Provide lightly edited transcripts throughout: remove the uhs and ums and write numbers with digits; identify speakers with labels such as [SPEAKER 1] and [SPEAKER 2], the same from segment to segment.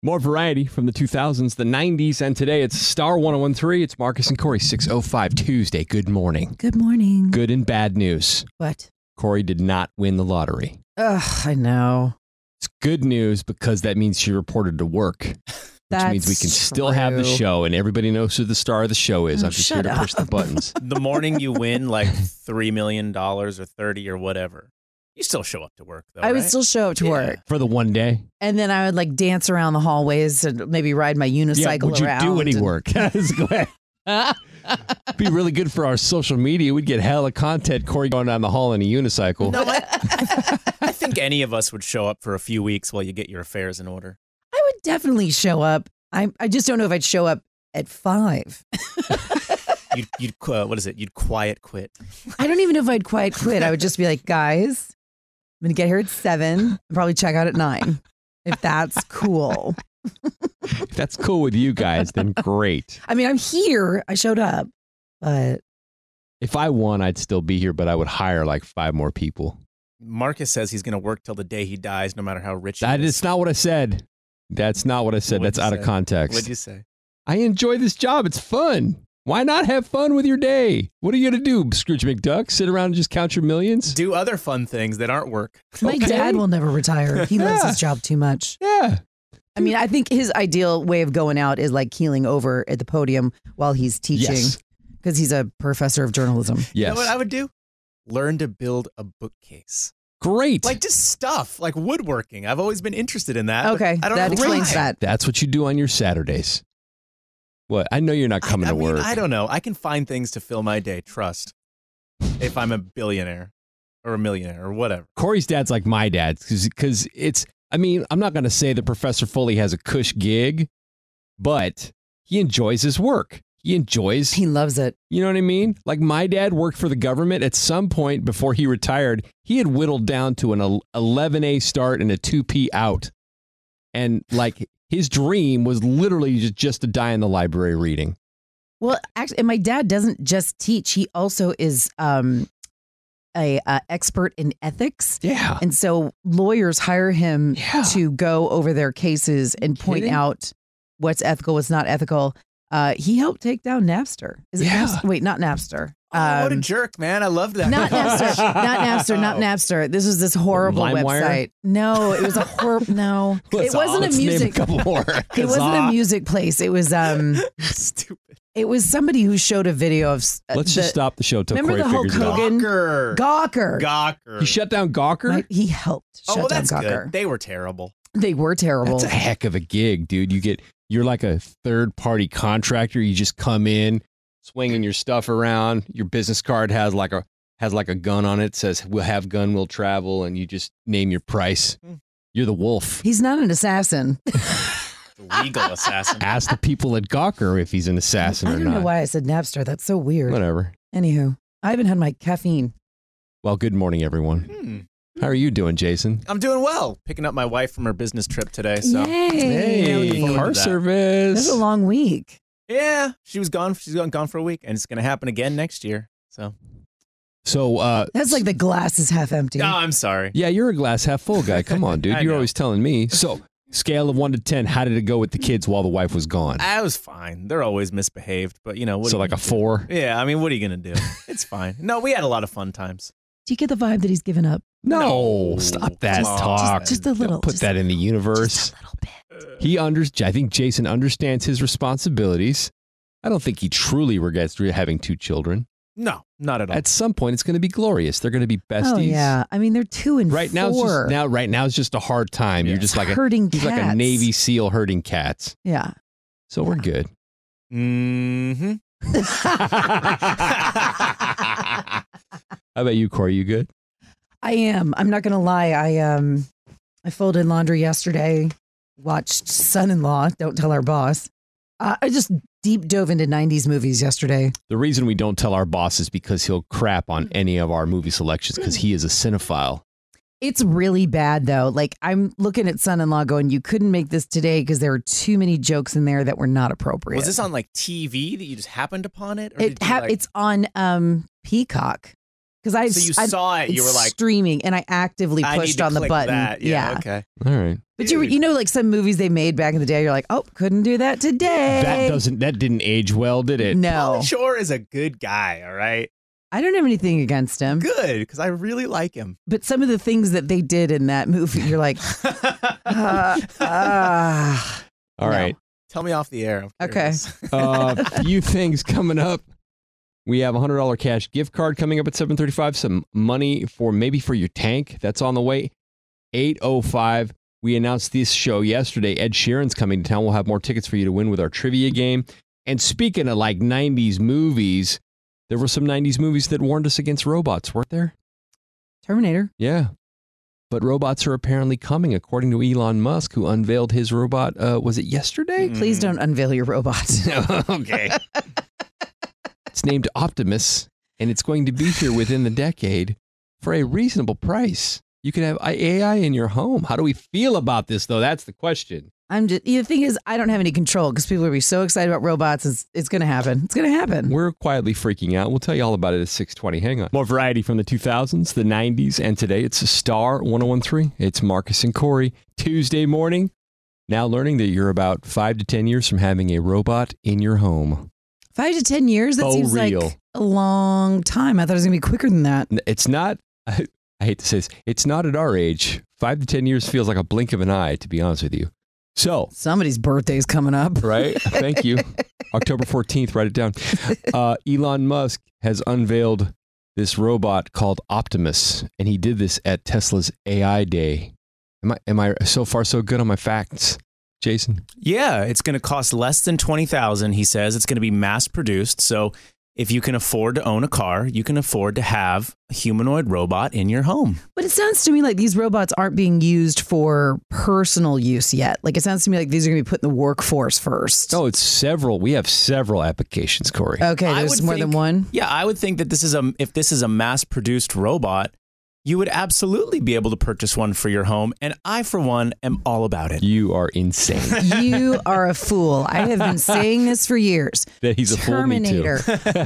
[SPEAKER 1] More variety from the 2000s, the 90s, and today it's Star 1013. It's Marcus and Corey, 6:05 Tuesday. Good morning.
[SPEAKER 2] Good morning.
[SPEAKER 1] Good and bad news.
[SPEAKER 2] What?
[SPEAKER 1] Corey did not win the lottery.
[SPEAKER 2] Ugh, I know.
[SPEAKER 1] It's good news because that means she reported to work, which means we can still have the show, and everybody knows who the star of the show is. I'm just here to push the buttons.
[SPEAKER 3] The morning you win like $3 million or 30 or whatever, you still show up to work, though,
[SPEAKER 2] I would
[SPEAKER 3] right?
[SPEAKER 2] still show up to work.
[SPEAKER 1] For the one day?
[SPEAKER 2] And then I would like dance around the hallways and maybe ride my unicycle
[SPEAKER 1] would you
[SPEAKER 2] around.
[SPEAKER 1] do any work? Be really good for our social media. We'd get hella content. Corey going down the hall in a unicycle.
[SPEAKER 3] No, I think any of us would show up for a few weeks while you get your affairs in order.
[SPEAKER 2] I would definitely show up. I just don't know if I'd show up at 5.
[SPEAKER 3] You'd what is it? You'd quiet quit.
[SPEAKER 2] I don't even know if I'd quiet quit. I would just be like, guys, I'm going to get here at 7 and probably check out at 9. If that's cool.
[SPEAKER 1] If that's cool with you guys, then great.
[SPEAKER 2] I mean, I'm here. I showed up, but
[SPEAKER 1] if I won, I'd still be here, but I would hire like 5 more people.
[SPEAKER 3] Marcus says he's going to work till the day he dies, no matter how rich he
[SPEAKER 1] That
[SPEAKER 3] is.
[SPEAKER 1] is not what I said. That's not what I said.
[SPEAKER 3] What'd
[SPEAKER 1] That's
[SPEAKER 3] you
[SPEAKER 1] out
[SPEAKER 3] say?
[SPEAKER 1] of context.
[SPEAKER 3] What'd you say?
[SPEAKER 1] I enjoy this job. It's fun. Why not have fun with your day? What are you going to do, Scrooge McDuck? Sit around and just count your millions?
[SPEAKER 3] Do other fun things that aren't work.
[SPEAKER 2] my dad will never retire. He loves his job too much.
[SPEAKER 1] Yeah.
[SPEAKER 2] I mean, I think his ideal way of going out is like keeling over at the podium while he's teaching because he's a professor of journalism.
[SPEAKER 1] Yes.
[SPEAKER 3] You know what I would do? Learn to build a bookcase.
[SPEAKER 1] Great.
[SPEAKER 3] Like just stuff, like woodworking. I've always been interested in that.
[SPEAKER 2] Okay,
[SPEAKER 3] I don't
[SPEAKER 2] that
[SPEAKER 3] know
[SPEAKER 2] explains
[SPEAKER 3] why.
[SPEAKER 2] that.
[SPEAKER 1] That's what you do on your Saturdays. What? I know you're not coming
[SPEAKER 3] I
[SPEAKER 1] to
[SPEAKER 3] mean,
[SPEAKER 1] work.
[SPEAKER 3] I don't know. I can find things to fill my day. Trust. If I'm a billionaire or a millionaire or whatever.
[SPEAKER 1] Corey's dad's like my dad because it's, I mean, I'm not going to say that Professor Foley has a cush gig, but he enjoys his work. He
[SPEAKER 2] loves it.
[SPEAKER 1] You know what I mean? Like my dad worked for the government. At some point before he retired, he had whittled down to an 11A start and a 2P out. And like his dream was literally just to die in the library reading.
[SPEAKER 2] Well, actually, and my dad doesn't just teach. He also is a expert in ethics.
[SPEAKER 1] Yeah.
[SPEAKER 2] And so lawyers hire him to go over their cases and point out what's ethical, what's not ethical. He helped take down Napster. Is it Napster? Wait, not Napster.
[SPEAKER 3] What a jerk, man. I loved that.
[SPEAKER 2] Not Napster. Not Napster. This was this horrible
[SPEAKER 1] LimeWire?
[SPEAKER 2] website. No, it was a horrible. No, it wasn't a music.
[SPEAKER 1] Name a couple more.
[SPEAKER 2] It wasn't a music place. It was
[SPEAKER 3] Stupid.
[SPEAKER 2] It was somebody who showed a video of.
[SPEAKER 1] Let's just stop the show till
[SPEAKER 2] remember
[SPEAKER 1] Corey
[SPEAKER 2] the
[SPEAKER 1] figures
[SPEAKER 2] Hulk
[SPEAKER 1] it out.
[SPEAKER 2] Hogan? Gawker.
[SPEAKER 1] He shut down Gawker?
[SPEAKER 2] Right? He helped shut
[SPEAKER 3] well,
[SPEAKER 2] down
[SPEAKER 3] that's
[SPEAKER 2] Gawker.
[SPEAKER 3] good. They were terrible.
[SPEAKER 2] They were terrible.
[SPEAKER 1] That's a heck of a gig, dude. You're like a third-party contractor. You just come in, swinging your stuff around. Your business card has like a gun on it. Says we'll have gun, we'll travel, and you just name your price. You're the wolf.
[SPEAKER 2] He's not an assassin.
[SPEAKER 3] Legal assassin.
[SPEAKER 1] Ask the people at Gawker if he's an assassin
[SPEAKER 2] I
[SPEAKER 1] or
[SPEAKER 2] don't
[SPEAKER 1] not.
[SPEAKER 2] know why I said Napster. That's so weird.
[SPEAKER 1] Whatever.
[SPEAKER 2] Anywho, I haven't had my caffeine.
[SPEAKER 1] Well, good morning, everyone. How are you doing, Jason?
[SPEAKER 3] I'm doing well. Picking up my wife from her business trip today. So
[SPEAKER 2] Yay.
[SPEAKER 1] Hey, car service.
[SPEAKER 2] This is a long week.
[SPEAKER 3] yeah, she was gone. She's gone for a week, and it's going to happen again next year. So
[SPEAKER 2] That's like the glass is half empty.
[SPEAKER 3] oh, I'm sorry.
[SPEAKER 1] yeah, you're a glass half full guy. Come on, dude.
[SPEAKER 3] I
[SPEAKER 1] You're
[SPEAKER 3] know.
[SPEAKER 1] always telling me. So, scale of 1 to 10, how did it go with the kids while the wife was gone?
[SPEAKER 3] I was fine. They're always misbehaved, but you know what?
[SPEAKER 1] So,
[SPEAKER 3] are you
[SPEAKER 1] like a
[SPEAKER 3] gonna do?
[SPEAKER 1] 4?
[SPEAKER 3] Yeah, I mean, what are you going to do? It's fine. No, we had a lot of fun times.
[SPEAKER 2] Do you get the vibe that he's given up?
[SPEAKER 1] No, stop that
[SPEAKER 3] Come on.
[SPEAKER 1] talk.
[SPEAKER 2] Just a little.
[SPEAKER 1] Don't put
[SPEAKER 2] just-
[SPEAKER 1] that in the universe.
[SPEAKER 2] Just a little bit.
[SPEAKER 1] I think Jason understands his responsibilities. I don't think he truly regrets having 2 children.
[SPEAKER 3] No, not at all.
[SPEAKER 1] At some point, it's going to be glorious. They're going to be besties.
[SPEAKER 2] Oh yeah. I mean, they're 2 and
[SPEAKER 1] Right
[SPEAKER 2] 4.
[SPEAKER 1] now it's just a hard time. You're just like
[SPEAKER 2] herding
[SPEAKER 1] he's like a
[SPEAKER 2] cats.
[SPEAKER 1] Navy SEAL herding cats.
[SPEAKER 2] Yeah.
[SPEAKER 1] So we're good.
[SPEAKER 3] Mm-hmm.
[SPEAKER 1] How about you, Corey? You good?
[SPEAKER 2] I am. I'm not gonna lie. I folded laundry yesterday. Watched Son-in-Law. Don't tell our boss. I just deep dove into 90s movies yesterday.
[SPEAKER 1] The reason we don't tell our boss is because he'll crap on any of our movie selections because he is a cinephile.
[SPEAKER 2] It's really bad though. Like I'm looking at Son-in-Law going, you couldn't make this today because there are too many jokes in there that were not appropriate.
[SPEAKER 3] Was this on like TV that you just happened upon it? Or did you, like-
[SPEAKER 2] It's on Peacock. because I
[SPEAKER 3] So you saw it, you were like,
[SPEAKER 2] streaming, and I actively
[SPEAKER 3] I need
[SPEAKER 2] pushed
[SPEAKER 3] to
[SPEAKER 2] on the
[SPEAKER 3] click
[SPEAKER 2] button.
[SPEAKER 3] that. Yeah, okay.
[SPEAKER 1] All right.
[SPEAKER 2] But you know, like some movies they made back in the day, you're like, oh, couldn't do that today.
[SPEAKER 1] That didn't age well, did it?
[SPEAKER 2] No,
[SPEAKER 3] Pauly Shore is a good guy, all right?
[SPEAKER 2] I don't have anything against him.
[SPEAKER 3] Good, because I really like him.
[SPEAKER 2] But some of the things that they did in that movie, you're like,
[SPEAKER 1] All right.
[SPEAKER 3] Tell me off the air. I'm
[SPEAKER 2] Okay.
[SPEAKER 3] curious.
[SPEAKER 1] A few things coming up. We have a $100 cash gift card coming up at 7:35. Some money for your tank. That's on the way. 8:05. We announced this show yesterday. Ed Sheeran's coming to town. We'll have more tickets for you to win with our trivia game. And speaking of like 90s movies, there were some 90s movies that warned us against robots, weren't there?
[SPEAKER 2] Terminator.
[SPEAKER 1] Yeah. But robots are apparently coming, according to Elon Musk, who unveiled his robot. Was it yesterday?
[SPEAKER 2] Please don't unveil your robot.
[SPEAKER 1] Okay. It's named Optimus, and it's going to be here within the decade for a reasonable price. You can have AI in your home. How do we feel about this, though? That's the question.
[SPEAKER 2] The thing is, I don't have any control because people will be so excited about robots. It's going to happen. It's going to happen.
[SPEAKER 1] We're quietly freaking out. We'll tell you all about it at 6:20. Hang on. More variety from the 2000s, the 90s, and today. It's a Star 1013. It's Marcus and Corey. Tuesday morning. Now learning that you're about 5 to 10 years from having a robot in your home.
[SPEAKER 2] 5 to 10 years? That seems
[SPEAKER 1] real.
[SPEAKER 2] like a long time. I thought it was going to be quicker than that.
[SPEAKER 1] It's not. I hate to say this. It's not at our age. 5 to 10 years feels like a blink of an eye, to be honest with you. So,
[SPEAKER 2] somebody's birthday's coming up.
[SPEAKER 1] Right? Thank you. October 14th, write it down. Elon Musk has unveiled this robot called Optimus, and he did this at Tesla's AI Day. Am I so far so good on my facts, Jason?
[SPEAKER 3] Yeah, it's going to cost less than $20,000, he says. It's going to be mass produced. So if you can afford to own a car, you can afford to have a humanoid robot in your home.
[SPEAKER 2] But it sounds to me like these robots aren't being used for personal use yet. Like it sounds to me like these are going to be put in the workforce first.
[SPEAKER 1] Oh, it's several. We have several applications, Corey.
[SPEAKER 2] Okay, there's more than one.
[SPEAKER 3] Yeah, I would think that if this is a mass produced robot, you would absolutely be able to purchase one for your home. And I, for one, am all about it.
[SPEAKER 1] You are insane.
[SPEAKER 2] You are a fool. I have been saying this for years.
[SPEAKER 1] That he's a fool, me too.
[SPEAKER 2] Terminator,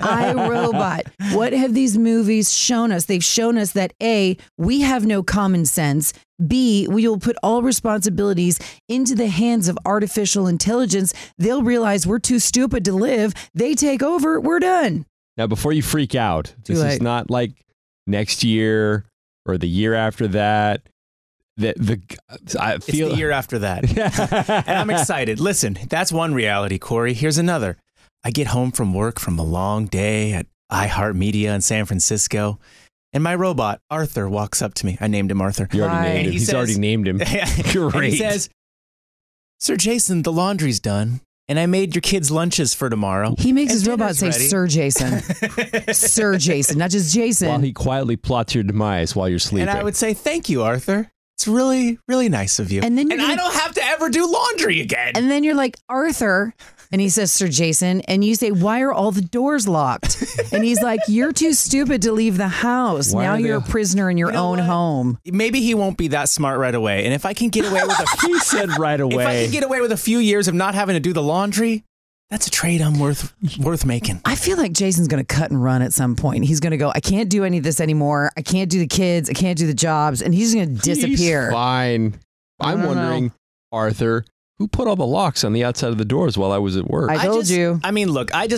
[SPEAKER 2] iRobot. What have these movies shown us? They've shown us that A, we have no common sense. B, we will put all responsibilities into the hands of artificial intelligence. They'll realize we're too stupid to live. They take over. We're done.
[SPEAKER 1] Now, before you freak out, this is not like next year or the year after that. I feel
[SPEAKER 3] it's the year after that. And I'm excited. Listen, that's one reality, Corey. Here's another. I get home from work from a long day at iHeartMedia in San Francisco, and my robot, Arthur, walks up to me. I named him Arthur.
[SPEAKER 1] You already named him. He's already named him. Great.
[SPEAKER 3] And he says, Sir Jason, the laundry's done. And I made your kids' lunches for tomorrow.
[SPEAKER 2] He makes his robot say, Sir Jason. Sir Jason, not just Jason.
[SPEAKER 1] While he quietly plots your demise while you're sleeping.
[SPEAKER 3] And I would say, thank you, Arthur. It's really, really nice of you.
[SPEAKER 2] And then
[SPEAKER 3] I don't have to ever do laundry again.
[SPEAKER 2] And then you're like, Arthur. And he says, Sir Jason. And you say, why are all the doors locked? And he's like, you're too stupid to leave the house. Now you're a prisoner in your own home.
[SPEAKER 3] Maybe he won't be that smart right away. And if I can get away with
[SPEAKER 1] he said right away.
[SPEAKER 3] If I can get away with a few years of not having to do the laundry, that's a trade I'm worth making.
[SPEAKER 2] I feel like Jason's going to cut and run at some point. He's going to go, I can't do any of this anymore. I can't do the kids. I can't do the jobs. And he's going to disappear.
[SPEAKER 1] He's fine. I'm wondering, Arthur, who put all the locks on the outside of the doors while I was at work?
[SPEAKER 2] I told you.
[SPEAKER 3] I mean, look, I'm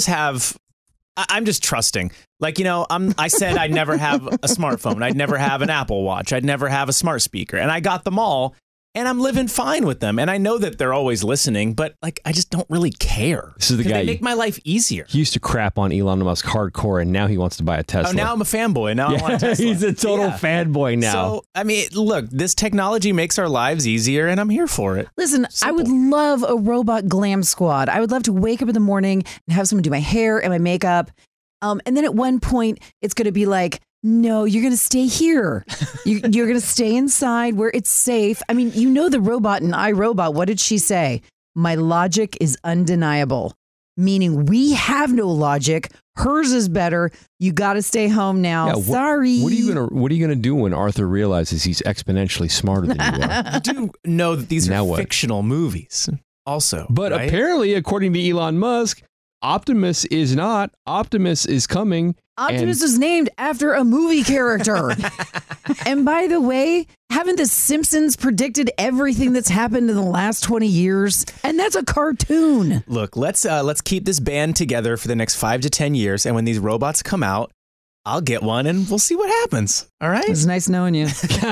[SPEAKER 3] just trusting. Like, I said I'd never have a smartphone. I'd never have an Apple Watch. I'd never have a smart speaker. And I got them all. And I'm living fine with them. And I know that they're always listening, but I just don't really care.
[SPEAKER 1] This is the guy.
[SPEAKER 3] They make my life easier.
[SPEAKER 1] He used to crap on Elon Musk hardcore, and now he wants to buy a Tesla.
[SPEAKER 3] Oh, now I'm a fanboy. Now I want a Tesla.
[SPEAKER 1] He's a total fanboy now.
[SPEAKER 3] So, I mean, look, this technology makes our lives easier, and I'm here for it.
[SPEAKER 2] Listen, I would love a robot glam squad. I would love to wake up in the morning and have someone do my hair and my makeup. And then at one point, it's going to be like, no, you're going to stay here. You're going to stay inside where it's safe. I mean, the robot in iRobot. What did she say? My logic is undeniable, meaning we have no logic. Hers is better. You got to stay home now. Sorry.
[SPEAKER 1] What are you gonna do when Arthur realizes he's exponentially smarter than you are?
[SPEAKER 3] You do know that these are fictional movies, also.
[SPEAKER 1] But
[SPEAKER 3] right?
[SPEAKER 1] apparently, according to Elon Musk, Optimus is not. Optimus is coming.
[SPEAKER 2] Optimus is named after a movie character. And by the way, haven't The Simpsons predicted everything that's happened in the last 20 years? And that's a cartoon.
[SPEAKER 3] Look, let's keep this band together for the next 5 to 10 years. And when these robots come out, I'll get one and we'll see what happens. All right?
[SPEAKER 2] It's nice knowing you.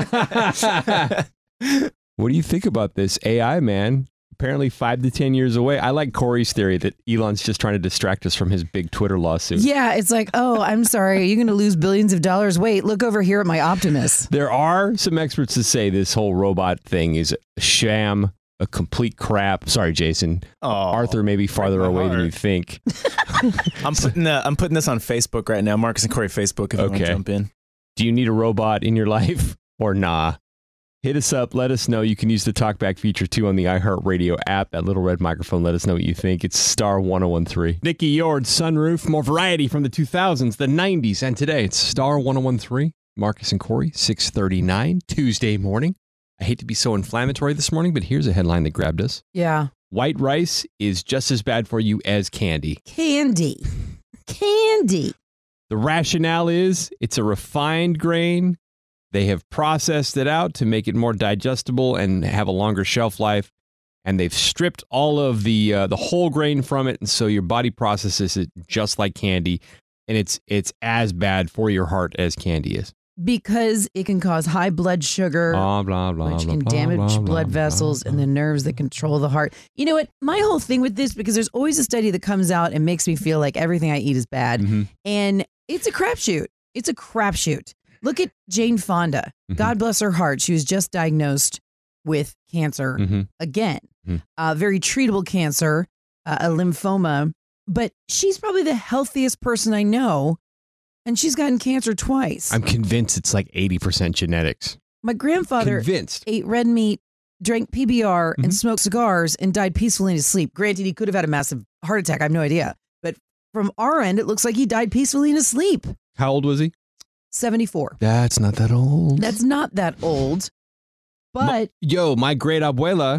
[SPEAKER 1] What do you think about this AI, man? Apparently 5 to 10 years away. I like Corey's theory that Elon's just trying to distract us from his big Twitter lawsuit.
[SPEAKER 2] Yeah, it's like, oh, I'm sorry. You're going to lose billions of dollars. Wait, look over here at my Optimus.
[SPEAKER 1] There are some experts that say this whole robot thing is a sham, a complete crap. Sorry, Jason.
[SPEAKER 3] Oh,
[SPEAKER 1] Arthur may be farther away than you think.
[SPEAKER 3] I'm putting this on Facebook right now. Marcus and Corey Facebook if you want to jump in.
[SPEAKER 1] Do you need a robot in your life or nah? Hit us up. Let us know. You can use the TalkBack feature, too, on the iHeartRadio app. That little red microphone. Let us know what you think. It's Star 1013. Nikki Yord, Sunroof. More variety from the 2000s, the 90s, and today. It's Star 1013. Marcus and Corey, 6:39, Tuesday morning. I hate to be so inflammatory this morning, but here's a headline that grabbed us.
[SPEAKER 2] Yeah.
[SPEAKER 1] White rice is just as bad for you as candy.
[SPEAKER 2] Candy. The
[SPEAKER 1] rationale is it's a refined grain. They have processed it out to make it more digestible and have a longer shelf life. And they've stripped all of the whole grain from it. And so your body processes it just like candy. And it's as bad for your heart as candy is.
[SPEAKER 2] Because it can cause high blood sugar,
[SPEAKER 1] blah, blah, blah,
[SPEAKER 2] which can
[SPEAKER 1] blah,
[SPEAKER 2] damage
[SPEAKER 1] blah, blah,
[SPEAKER 2] blood
[SPEAKER 1] blah,
[SPEAKER 2] vessels
[SPEAKER 1] blah,
[SPEAKER 2] and the nerves that control the heart. You know what? My whole thing with this, because there's always a study that comes out and makes me feel like everything I eat is bad.
[SPEAKER 1] Mm-hmm.
[SPEAKER 2] And it's a crapshoot. It's a crapshoot. Look at Jane Fonda.
[SPEAKER 1] Mm-hmm.
[SPEAKER 2] God bless her heart. She was just diagnosed with cancer again.
[SPEAKER 1] Mm-hmm.
[SPEAKER 2] Very treatable cancer, a lymphoma. But she's probably the healthiest person I know. And she's gotten cancer twice.
[SPEAKER 1] I'm convinced it's like 80% genetics.
[SPEAKER 2] My grandfather ate red meat, drank PBR, and smoked cigars and died peacefully in his sleep. Granted, he could have had a massive heart attack. I have no idea. But from our end, it looks like he died peacefully in his sleep.
[SPEAKER 1] How old was he?
[SPEAKER 2] 74.
[SPEAKER 1] That's not that old.
[SPEAKER 2] That's not that old. But
[SPEAKER 1] my great abuela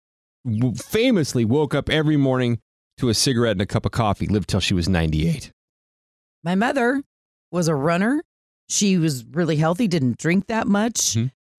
[SPEAKER 1] famously woke up every morning to a cigarette and a cup of coffee, lived till she was 98.
[SPEAKER 2] my mother was a runner. She was really healthy, didn't drink that much.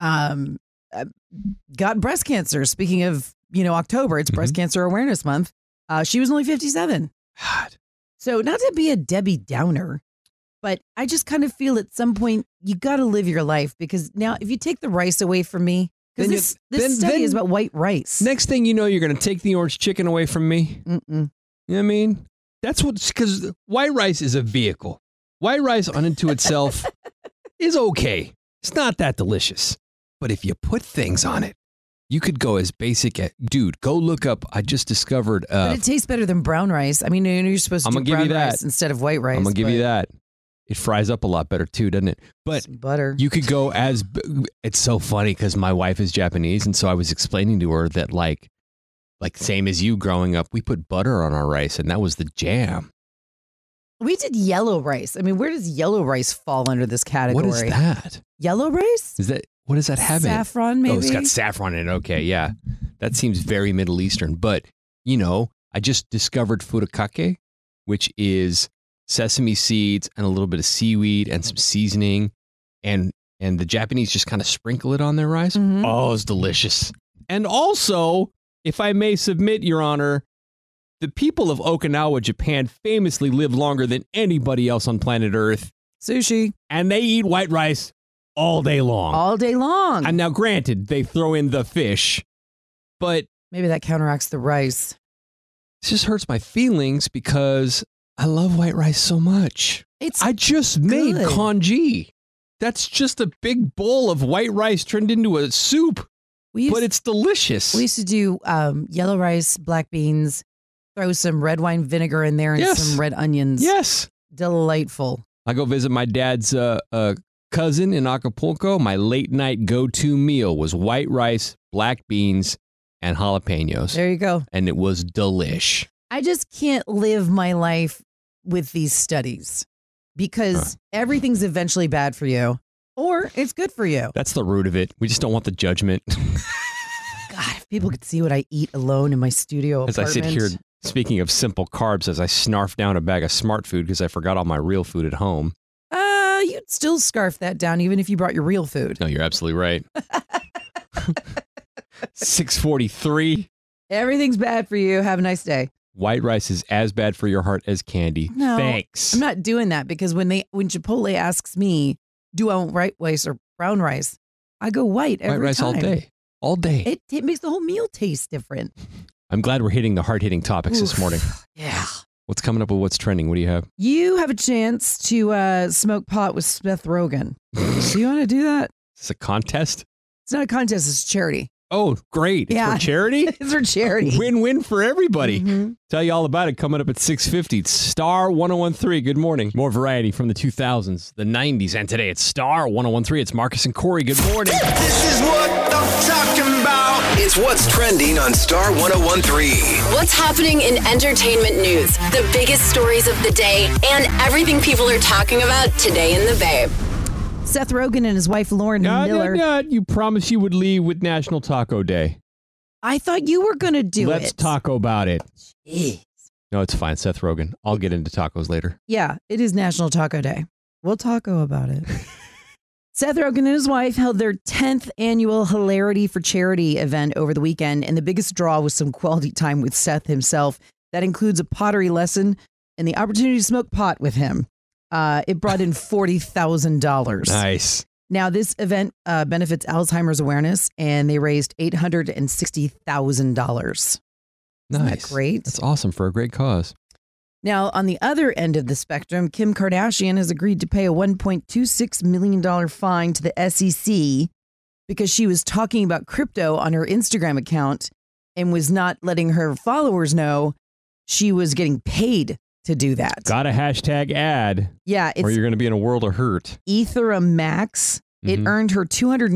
[SPEAKER 2] Got breast cancer. Speaking of, October, it's Breast Cancer Awareness Month. She was only 57.
[SPEAKER 1] God.
[SPEAKER 2] So not to be a Debbie Downer, but I just kind of feel at some point you got to live your life, because now if you take the rice away from me, because this study is about white rice.
[SPEAKER 1] Next thing you know, you're going to take the orange chicken away from me.
[SPEAKER 2] Mm-mm.
[SPEAKER 1] You know what I mean? That's because white rice is a vehicle. White rice unto itself is okay. It's not that delicious. But if you put things on it, you could go as basic as, dude, go look up. I just discovered.
[SPEAKER 2] But it tastes better than brown rice. I mean, you're supposed to do brown rice instead of white rice.
[SPEAKER 1] I'm going to give you that. It fries up a lot better too, doesn't it? But
[SPEAKER 2] butter.
[SPEAKER 1] You could go as, it's so funny because my wife is Japanese. And so I was explaining to her that like same as you growing up, we put butter on our rice and that was the jam.
[SPEAKER 2] We did yellow rice. I mean, where does yellow rice fall under this category?
[SPEAKER 1] What is that?
[SPEAKER 2] Yellow rice?
[SPEAKER 1] What does that have in it?
[SPEAKER 2] Saffron, maybe?
[SPEAKER 1] Oh, it's got saffron in it. Okay, yeah. That seems very Middle Eastern. But, I just discovered furikake, which is sesame seeds and a little bit of seaweed and some seasoning. And the Japanese just kind of sprinkle it on their rice. Mm-hmm. Oh, it's delicious. And also, if I may submit, Your Honor, the people of Okinawa, Japan famously live longer than anybody else on planet Earth.
[SPEAKER 2] Sushi.
[SPEAKER 1] And they eat white rice all day long.
[SPEAKER 2] All day long.
[SPEAKER 1] And now, granted, they throw in the fish, but
[SPEAKER 2] maybe that counteracts the rice.
[SPEAKER 1] This just hurts my feelings because I love white rice so much. I just made congee. That's just a big bowl of white rice turned into a soup, but it's delicious.
[SPEAKER 2] We used to do yellow rice, black beans, throw some red wine vinegar in there and some red onions.
[SPEAKER 1] Yes.
[SPEAKER 2] Delightful.
[SPEAKER 1] I go visit my dad's cousin in Acapulco. My late night go-to meal was white rice, black beans, and jalapenos.
[SPEAKER 2] There you go.
[SPEAKER 1] And it was delish.
[SPEAKER 2] I just can't live my life with these studies because everything's eventually bad for you or it's good for you.
[SPEAKER 1] That's the root of it. We just don't want the judgment.
[SPEAKER 2] God, if people could see what I eat alone in my studio apartment.
[SPEAKER 1] As I sit here Speaking of simple carbs, as I snarf down a bag of Smart Food because I forgot all my real food at home.
[SPEAKER 2] You'd still scarf that down even if you brought your real food.
[SPEAKER 1] No, you're absolutely right. 6:43.
[SPEAKER 2] Everything's bad for you. Have a nice day.
[SPEAKER 1] White rice is as bad for your heart as candy.
[SPEAKER 2] No,
[SPEAKER 1] Thanks.
[SPEAKER 2] I'm not doing that because when Chipotle asks me, do I want white rice or brown rice? I go white every
[SPEAKER 1] White rice
[SPEAKER 2] time.
[SPEAKER 1] all day. All day.
[SPEAKER 2] It makes the whole meal taste different.
[SPEAKER 1] I'm glad we're hitting the hard-hitting topics this morning.
[SPEAKER 2] Yeah.
[SPEAKER 1] What's coming up with what's trending? What do you have?
[SPEAKER 2] You have a chance to smoke pot with Seth Rogen. Do you want to do that?
[SPEAKER 1] Is this a contest?
[SPEAKER 2] It's not a contest. It's charity.
[SPEAKER 1] Oh, great. It's
[SPEAKER 2] Yeah.
[SPEAKER 1] for charity?
[SPEAKER 2] It's for charity.
[SPEAKER 1] Win-win for everybody.
[SPEAKER 2] Mhm.
[SPEAKER 1] Tell you all about it coming up at 6:50. It's Star 101.3. Good morning. More variety from the 2000s, the 90s, and today it's Star 101.3. It's Marcus and Corey. Good morning.
[SPEAKER 4] This is what I'm talking about. It's what's trending on Star 101.3.
[SPEAKER 5] What's happening in entertainment news, the biggest stories of the day, and everything people are talking about today in the Bay.
[SPEAKER 2] Seth Rogen and his wife Lauren Miller.
[SPEAKER 1] You promised you would leave with National Taco Day.
[SPEAKER 2] I thought you were going to do it.
[SPEAKER 1] Let's talk about it.
[SPEAKER 2] Jeez.
[SPEAKER 1] No, it's fine. Seth Rogen. I'll get into tacos later.
[SPEAKER 2] Yeah, it is National Taco Day. We'll taco about it. Seth Rogen and his wife held their 10th annual Hilarity for Charity event over the weekend, and the biggest draw was some quality time with Seth himself. That includes a pottery lesson and the opportunity to smoke pot with him. It brought in $40,000.
[SPEAKER 1] Nice.
[SPEAKER 2] Now, this event benefits Alzheimer's awareness, and they raised $860,000. Isn't that
[SPEAKER 1] Nice.
[SPEAKER 2] great?
[SPEAKER 1] That's awesome for a great cause.
[SPEAKER 2] Now, on the other end of the spectrum, Kim Kardashian has agreed to pay a $1.26 million fine to the SEC because she was talking about crypto on her Instagram account and was not letting her followers know she was getting paid to do that.
[SPEAKER 1] Got a hashtag ad,
[SPEAKER 2] Yeah,
[SPEAKER 1] or
[SPEAKER 2] it's
[SPEAKER 1] you're going to be in a world of hurt.
[SPEAKER 2] Ethereum Max. It
[SPEAKER 1] Mhm.
[SPEAKER 2] earned her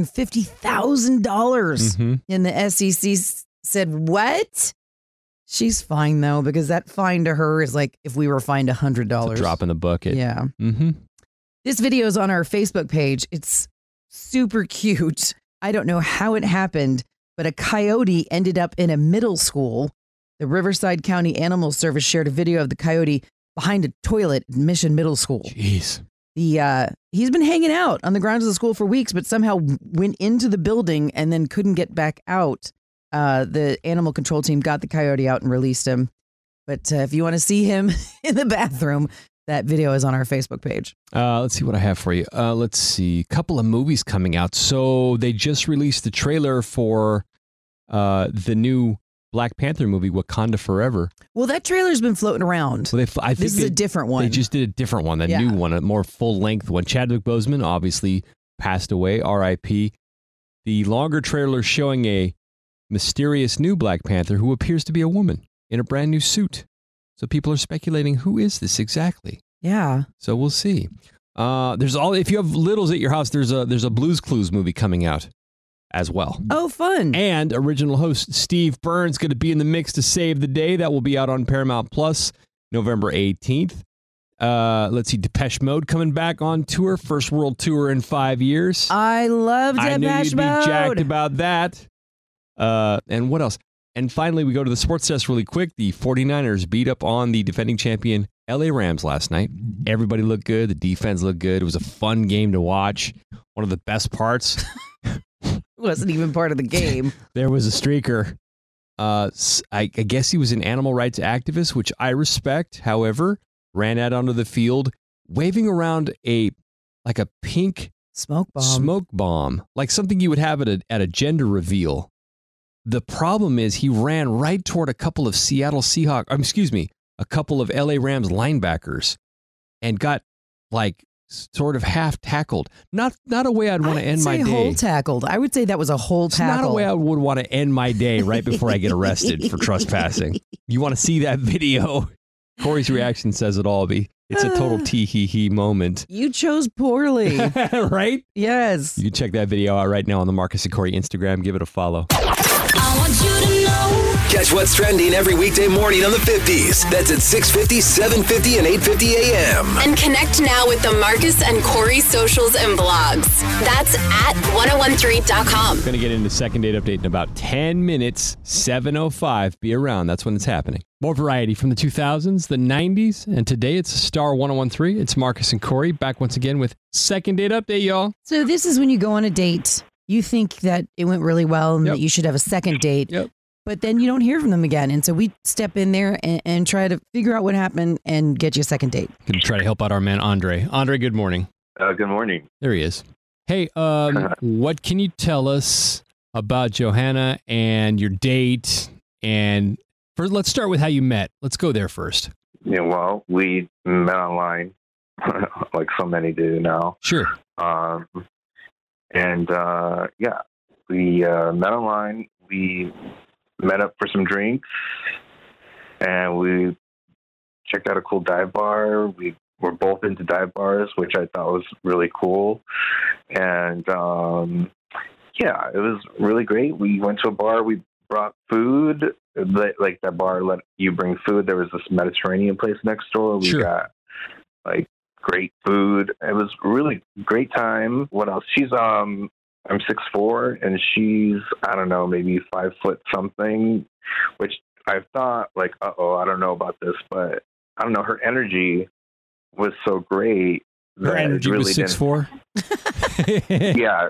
[SPEAKER 2] $250,000.
[SPEAKER 1] Mhm.
[SPEAKER 2] And the SEC said, what? She's fine, though, because that fine to her is like if we were fined $100.
[SPEAKER 1] It's a drop in the bucket.
[SPEAKER 2] Yeah.
[SPEAKER 1] Mm-hmm.
[SPEAKER 2] This video is on our Facebook page. It's super cute. I don't know how it happened, but a coyote ended up in a middle school. The Riverside County Animal Service shared a video of the coyote behind a toilet at Mission Middle School.
[SPEAKER 1] Jeez.
[SPEAKER 2] He's been hanging out on the grounds of the school for weeks, but somehow went into the building and then couldn't get back out. The animal control team got the coyote out and released him. But if you want to see him in the bathroom, that video is on our Facebook page.
[SPEAKER 1] Let's see what I have for you. Let's see. A couple of movies coming out. So they just released the trailer for the new Black Panther movie, Wakanda Forever.
[SPEAKER 2] Well, that trailer's been floating around.
[SPEAKER 1] Well, I think
[SPEAKER 2] This is a different one.
[SPEAKER 1] They just did a different one,
[SPEAKER 2] Yeah.
[SPEAKER 1] new one, a more full-length one. Chadwick Boseman obviously passed away, R.I.P. The longer trailer showing a mysterious new Black Panther who appears to be a woman in a brand new suit. So people are speculating, who is this exactly?
[SPEAKER 2] Yeah.
[SPEAKER 1] So we'll see. If you have littles at your house, there's a Blue's Clues movie coming out as well.
[SPEAKER 2] Oh, fun.
[SPEAKER 1] And original host Steve Burns going to be in the mix to save the day. That will be out on Paramount Plus November 18th. Let's see, Depeche Mode coming back on tour. First world tour in 5 years.
[SPEAKER 2] I love
[SPEAKER 1] I knew
[SPEAKER 2] Depeche
[SPEAKER 1] you'd be jacked
[SPEAKER 2] Mode.
[SPEAKER 1] about that. And what else? And finally, we go to the sports desk really quick. The 49ers beat up on the defending champion LA Rams last night. Everybody looked good. The defense looked good. It was a fun game to watch. One of the best parts.
[SPEAKER 2] Wasn't even part of the game.
[SPEAKER 1] There was a streaker. I guess he was an animal rights activist, which I respect. However, ran out onto the field waving around a pink
[SPEAKER 2] Smoke bomb.
[SPEAKER 1] smoke bomb, like something you would have at a gender reveal. The problem is he ran right toward a couple of a couple of LA Rams linebackers and got sort of half tackled. Not a way I'd want to end my day.
[SPEAKER 2] Whole tackled. I would say that was a whole
[SPEAKER 1] It's
[SPEAKER 2] tackle.
[SPEAKER 1] not a way I would want to end my day right before I get arrested for trespassing. You want to see that video? Corey's reaction says it all. It's a total tee-hee-hee moment.
[SPEAKER 2] You chose poorly.
[SPEAKER 1] Right?
[SPEAKER 2] Yes.
[SPEAKER 1] You can check that video out right now on the Marcus and Corey Instagram. Give it a follow.
[SPEAKER 5] I want you to know.
[SPEAKER 4] Catch what's trending every weekday morning on the 50s. That's at 6:50, 7:50, and 8:50 a.m.
[SPEAKER 5] And connect now with the Marcus and Corey socials and blogs. That's at 1013.com.
[SPEAKER 1] Going to get into second date update in about 10 minutes, 7:05. Be around. That's when it's happening. More variety from the 2000s, the 90s, and today it's Star 1013. It's Marcus and Corey back once again with second date update, y'all.
[SPEAKER 2] So this is when you go on a date. You think that it went really well and that you should have a second date.
[SPEAKER 1] Yep.
[SPEAKER 2] But then you don't hear from them again. And so we step in there and try to figure out what happened and get you a second date.
[SPEAKER 1] Going to try to help out our man, Andre. Andre, good morning.
[SPEAKER 6] Good morning.
[SPEAKER 1] There he is. Hey, what can you tell us about Johanna and your date? And first, let's start with how you met. Let's go there first.
[SPEAKER 6] Yeah, well, we met online, like so many do now.
[SPEAKER 1] Sure.
[SPEAKER 6] We met online. We met up for some drinks, and we checked out a cool dive bar. We were both into dive bars, which I thought was really cool. And it was really great. We went to a bar. We brought food. Like that bar let you bring food. There was this Mediterranean place next door. We got like great food. It was really great time. What else? I'm 6'4", and she's, I don't know, maybe 5 foot something, which I thought like, I don't know about this, but I don't know. Her energy was so great.
[SPEAKER 1] Her energy really was 6'4"?
[SPEAKER 6] Yeah.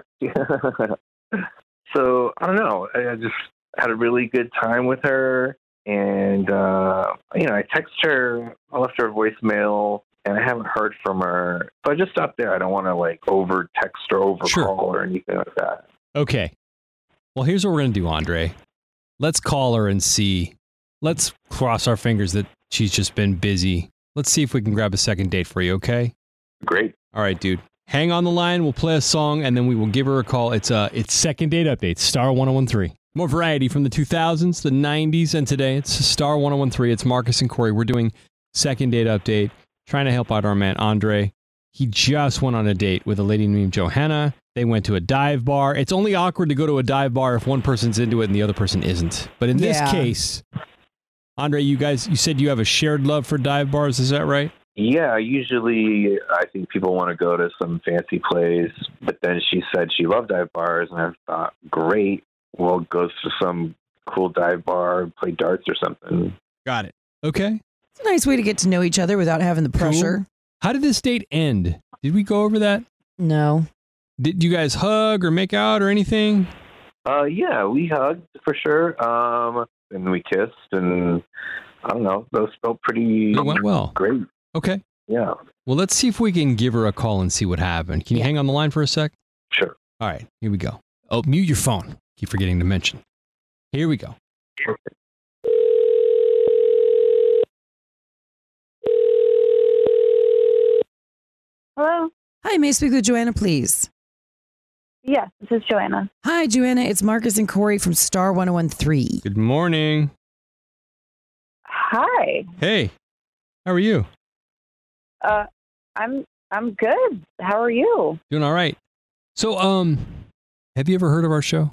[SPEAKER 6] So I don't know. I just had a really good time with her, and I texted her. I left her a voicemail, and I haven't heard from her. So I just stopped there. I don't want to like over text or over call or anything like that.
[SPEAKER 1] Okay. Well, here's what we're going to do, Andre. Let's call her and see. Let's cross our fingers that she's just been busy. Let's see if we can grab a second date for you, okay?
[SPEAKER 6] Great.
[SPEAKER 1] All right, dude. Hang on the line. We'll play a song, and then we will give her a call. It's second date update, Star 1013. More variety from the 2000s, the 90s, and today. It's Star 1013. It's Marcus and Corey. We're doing second date update. Trying to help out our man, Andre. He just went on a date with a lady named Johanna. They went to a dive bar. It's only awkward to go to a dive bar if one person's into it and the other person isn't. But in this case, Andre, you said you have a shared love for dive bars. Is that right?
[SPEAKER 6] Yeah, usually I think people want to go to some fancy place. But then she said she loved dive bars, and I thought, great. We'll go to some cool dive bar, play darts or something.
[SPEAKER 1] Got it. Okay.
[SPEAKER 2] It's a nice way to get to know each other without having the pressure.
[SPEAKER 1] Cool. How did this date end? Did we go over that?
[SPEAKER 2] No.
[SPEAKER 1] Did you guys hug or make out or anything?
[SPEAKER 6] Yeah, we hugged for sure. And we kissed, and I don't know. Those felt pretty.
[SPEAKER 1] It went well.
[SPEAKER 6] Great.
[SPEAKER 1] Okay.
[SPEAKER 6] Yeah.
[SPEAKER 1] Well, let's see if we can give her a call and see what happened. Can you hang on the line for a sec?
[SPEAKER 6] Sure.
[SPEAKER 1] All right. Here we go. Oh, mute your phone. Keep forgetting to mention. Here we go.
[SPEAKER 6] Okay.
[SPEAKER 7] Hello?
[SPEAKER 2] Hi, may I speak with Joanna, please?
[SPEAKER 7] Yes, this is Joanna.
[SPEAKER 2] Hi, Joanna. It's Marcus and Corey from Star 1013.
[SPEAKER 1] Good morning.
[SPEAKER 7] Hi.
[SPEAKER 1] Hey. How are you?
[SPEAKER 7] I'm good. How are you?
[SPEAKER 1] Doing all right. So, have you ever heard of our show?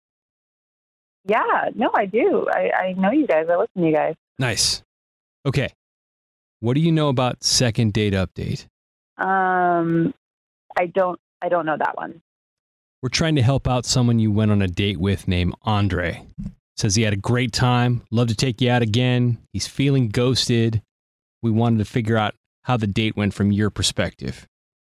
[SPEAKER 7] Yeah, no, I do. I know you guys. I listen to you guys.
[SPEAKER 1] Nice. Okay. What do you know about second date update?
[SPEAKER 7] I don't know that one.
[SPEAKER 1] We're trying to help out someone you went on a date with named Andre. Says he had a great time, love to take you out again. He's feeling ghosted. We wanted to figure out how the date went from your perspective.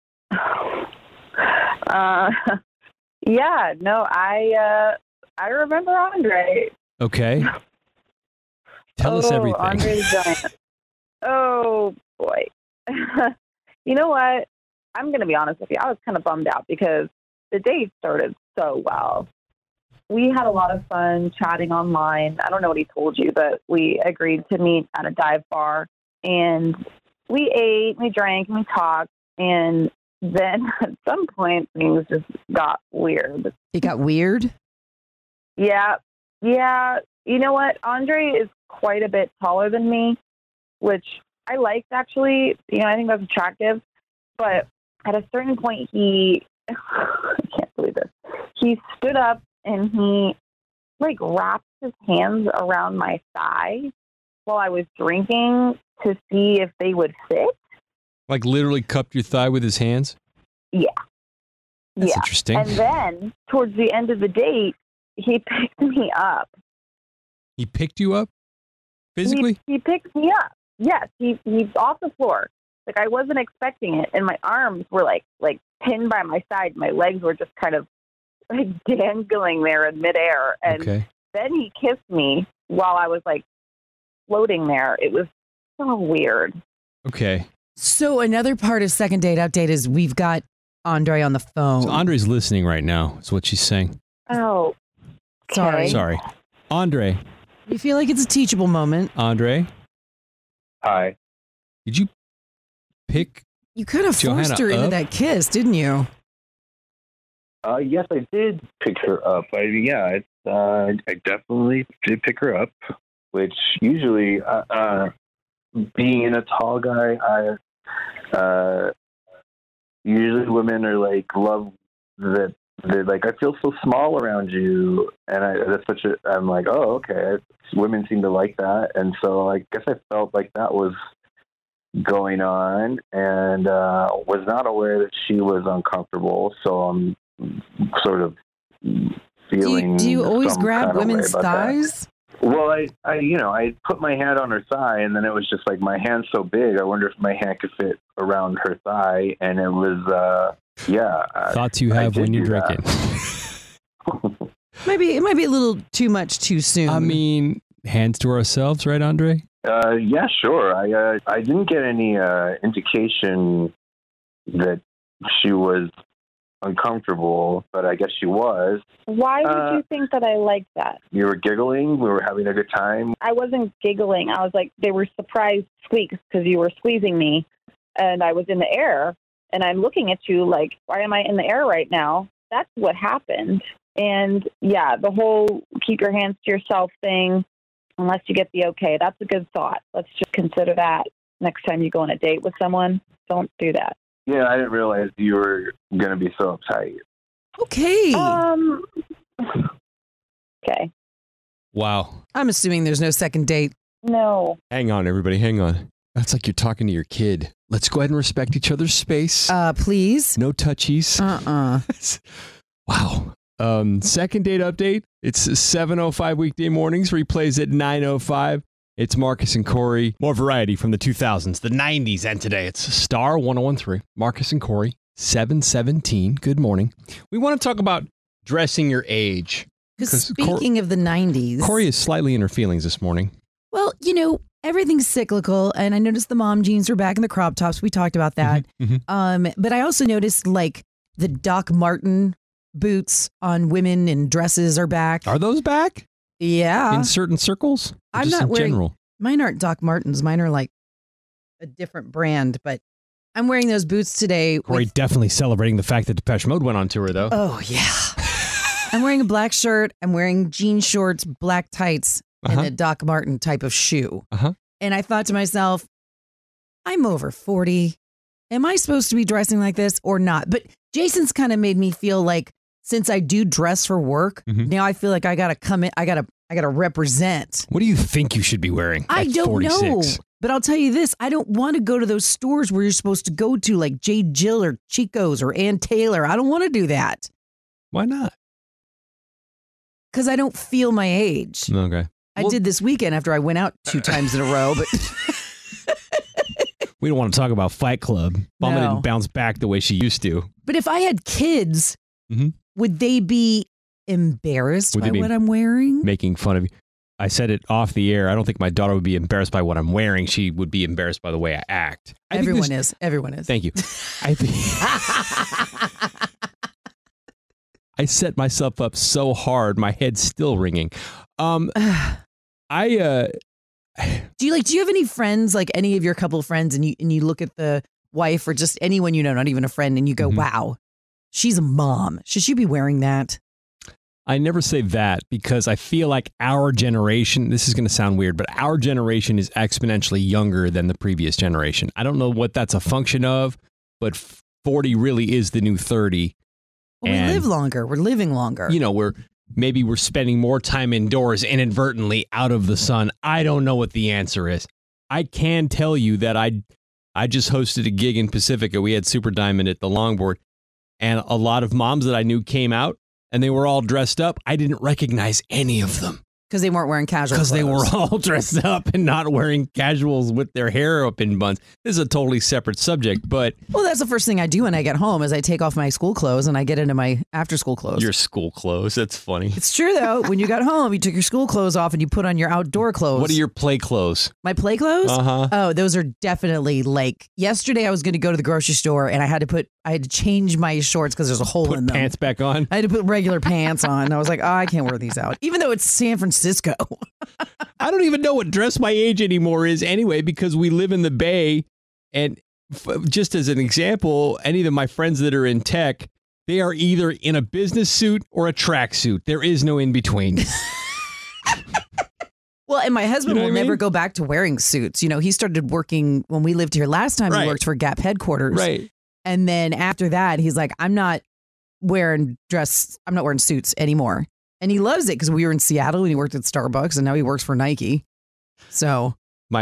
[SPEAKER 7] Yeah, no, I remember Andre.
[SPEAKER 1] Okay. Tell us everything.
[SPEAKER 7] Andre the Giant. Oh boy. You know what? I'm going to be honest with you. I was kind of bummed out because the date started so well. We had a lot of fun chatting online. I don't know what he told you, but we agreed to meet at a dive bar, and we ate, we drank, and we talked, and then at some point things just got weird.
[SPEAKER 2] It got weird?
[SPEAKER 7] Yeah. You know what? Andre is quite a bit taller than me, which I liked, actually. I think that's attractive. But at a certain point, I can't believe this. He stood up and he like wrapped his hands around my thigh while I was drinking to see if they would fit.
[SPEAKER 1] Like literally cupped your thigh with his hands?
[SPEAKER 7] Yeah.
[SPEAKER 1] That's interesting.
[SPEAKER 7] And then towards the end of the date, he picked me up.
[SPEAKER 1] He picked you up? Physically?
[SPEAKER 7] He picked me up. Yes, he's off the floor. Like I wasn't expecting it, and my arms were like pinned by my side. My legs were just kind of like dangling there in midair. And then he kissed me while I was like floating there. It was so weird.
[SPEAKER 1] Okay.
[SPEAKER 2] So another part of second date update is we've got Andre on the phone.
[SPEAKER 1] So Andre's listening right now, is what she's saying.
[SPEAKER 7] Oh,
[SPEAKER 1] Sorry. Andre.
[SPEAKER 2] You feel like it's a teachable moment.
[SPEAKER 1] Andre.
[SPEAKER 6] Hi.
[SPEAKER 1] Did you pick
[SPEAKER 2] You kind of
[SPEAKER 1] Johanna
[SPEAKER 2] forced her into
[SPEAKER 1] up?
[SPEAKER 2] that kiss, didn't you?
[SPEAKER 6] Yes, I did pick her up. I definitely did pick her up, which usually, being a tall guy, usually women are like, love that. They're like, I feel so small around you. And I'm like, oh, okay. Women seem to like that. And so I guess I felt like that was going on and was not aware that she was uncomfortable. So I'm sort of feeling.
[SPEAKER 2] Do you always
[SPEAKER 6] some
[SPEAKER 2] grab
[SPEAKER 6] kind of way
[SPEAKER 2] women's
[SPEAKER 6] about that.
[SPEAKER 2] thighs?
[SPEAKER 6] Well, I put my hand on her thigh, and then it was just like my hand's so big. I wonder if my hand could fit around her thigh, and it was,
[SPEAKER 1] thoughts you have when you're drinking?
[SPEAKER 2] It might be a little too much too soon.
[SPEAKER 1] I mean, hands to ourselves, right, Andre?
[SPEAKER 6] Yeah, sure. I didn't get any indication that she was uncomfortable, but I guess she was.
[SPEAKER 7] Why would you think that I liked that?
[SPEAKER 6] You were giggling. We were having a good time.
[SPEAKER 7] I wasn't giggling. I was like, they were surprised squeaks because you were squeezing me, and I was in the air, and I'm looking at you like, why am I in the air right now? That's what happened. And yeah, the whole keep your hands to yourself thing, unless you get the okay, that's a good thought. Let's just consider that next time you go on a date with someone. Don't do that.
[SPEAKER 6] Yeah, I didn't realize you were going to be so uptight.
[SPEAKER 2] Okay.
[SPEAKER 7] Okay.
[SPEAKER 1] Wow.
[SPEAKER 2] I'm assuming there's no second date.
[SPEAKER 7] No.
[SPEAKER 1] Hang on, everybody. Hang on. That's like you're talking to your kid. Let's go ahead and respect each other's space.
[SPEAKER 2] Please.
[SPEAKER 1] No touchies. Wow. Second date update. It's 7:05 weekday mornings. Replays at 9:05. It's Marcus and Corey. More variety from the 2000s, the 90s, and today. It's Star 1013. Marcus and Corey, 717. Good morning. We want to talk about dressing your age.
[SPEAKER 2] Because speaking of the 90s.
[SPEAKER 1] Corey is slightly in her feelings this morning.
[SPEAKER 2] Well, everything's cyclical, and I noticed the mom jeans are back in the crop tops. We talked about that. But I also noticed like the Doc Marten boots on women and dresses are back.
[SPEAKER 1] Are those back?
[SPEAKER 2] Yeah.
[SPEAKER 1] In certain circles?
[SPEAKER 2] I'm
[SPEAKER 1] just
[SPEAKER 2] not
[SPEAKER 1] in
[SPEAKER 2] wearing.
[SPEAKER 1] general?
[SPEAKER 2] Mine aren't Doc Martens. Mine are like a different brand, but I'm wearing those boots today.
[SPEAKER 1] Corey definitely celebrating the fact that Depeche Mode went on tour, though.
[SPEAKER 2] Oh, yeah. I'm wearing a black shirt. I'm wearing jean shorts, black tights, and a Doc Marten type of shoe. And I thought to myself, I'm over 40. Am I supposed to be dressing like this or not? But Jason's kind of made me feel like since I do dress for work, now I feel like I got to come in. I got to represent.
[SPEAKER 1] What do you think you should be wearing?
[SPEAKER 2] I don't
[SPEAKER 1] 46?
[SPEAKER 2] know. But I'll tell you this. I don't want to go to those stores where you're supposed to go to like J. Jill or Chico's or Ann Taylor. I don't want to do that.
[SPEAKER 1] Why not?
[SPEAKER 2] Because I don't feel my age.
[SPEAKER 1] Okay.
[SPEAKER 2] I did this weekend after I went out 2 times in a row, but
[SPEAKER 1] we don't want to talk about Fight Club. Mama
[SPEAKER 2] No.
[SPEAKER 1] didn't bounce back the way she used to.
[SPEAKER 2] but if I had kids, would they be embarrassed
[SPEAKER 1] Would
[SPEAKER 2] by
[SPEAKER 1] they be
[SPEAKER 2] what I'm wearing?
[SPEAKER 1] Making fun of you. I said it off the air. I don't think my daughter would be embarrassed by what I'm wearing. She would be embarrassed by the way I act. I think
[SPEAKER 2] Everyone
[SPEAKER 1] there's-
[SPEAKER 2] is. Everyone is.
[SPEAKER 1] Thank you. I set myself up so hard, my head's still ringing.
[SPEAKER 2] Do you have any friends, like any of your couple friends, and you look at the wife or just anyone you know, not even a friend, and you go, wow, she's a mom. Should she be wearing that?
[SPEAKER 1] I never say that because I feel like our generation, this is going to sound weird, but our generation is exponentially younger than the previous generation. I don't know what that's a function of, but 40 really is the new 30.
[SPEAKER 2] Well, we live longer. We're living longer.
[SPEAKER 1] We're maybe we're spending more time indoors inadvertently out of the sun. I don't know what the answer is. I can tell you that I just hosted a gig in Pacifica. We had Super Diamond at the Longboard, and a lot of moms that I knew came out, and they were all dressed up. I didn't recognize any of them.
[SPEAKER 2] Because they weren't wearing casual clothes.
[SPEAKER 1] Because they were all dressed up and not wearing casuals with their hair up in buns. This is a totally separate subject, but...
[SPEAKER 2] Well, that's the first thing I do when I get home is I take off my school clothes and I get into my after-school clothes.
[SPEAKER 1] Your school clothes. That's funny.
[SPEAKER 2] It's true, though. When you got home, you took your school clothes off and you put on your outdoor clothes.
[SPEAKER 1] What are your play clothes?
[SPEAKER 2] My play clothes?
[SPEAKER 1] Uh-huh.
[SPEAKER 2] Oh, those are definitely like... Yesterday, I was going to go to the grocery store and I had to change my shorts because there's a hole in them.
[SPEAKER 1] Put pants back on?
[SPEAKER 2] I had to put regular pants on. I was like, oh, I can't wear these out. Even though it's San Francisco.
[SPEAKER 1] I don't even know what dress my age anymore is anyway, because we live in the Bay. And just as an example, any of my friends that are in tech, they are either in a business suit or a tracksuit. There is no in between.
[SPEAKER 2] Well, and my husband will never
[SPEAKER 1] mean?
[SPEAKER 2] go back to wearing suits. You know, he started working when we lived here last time.
[SPEAKER 1] Right.
[SPEAKER 2] He worked for Gap headquarters.
[SPEAKER 1] Right.
[SPEAKER 2] And then after that, he's like, I'm not wearing suits anymore. And he loves it because we were in Seattle and he worked at Starbucks and now he works for Nike. So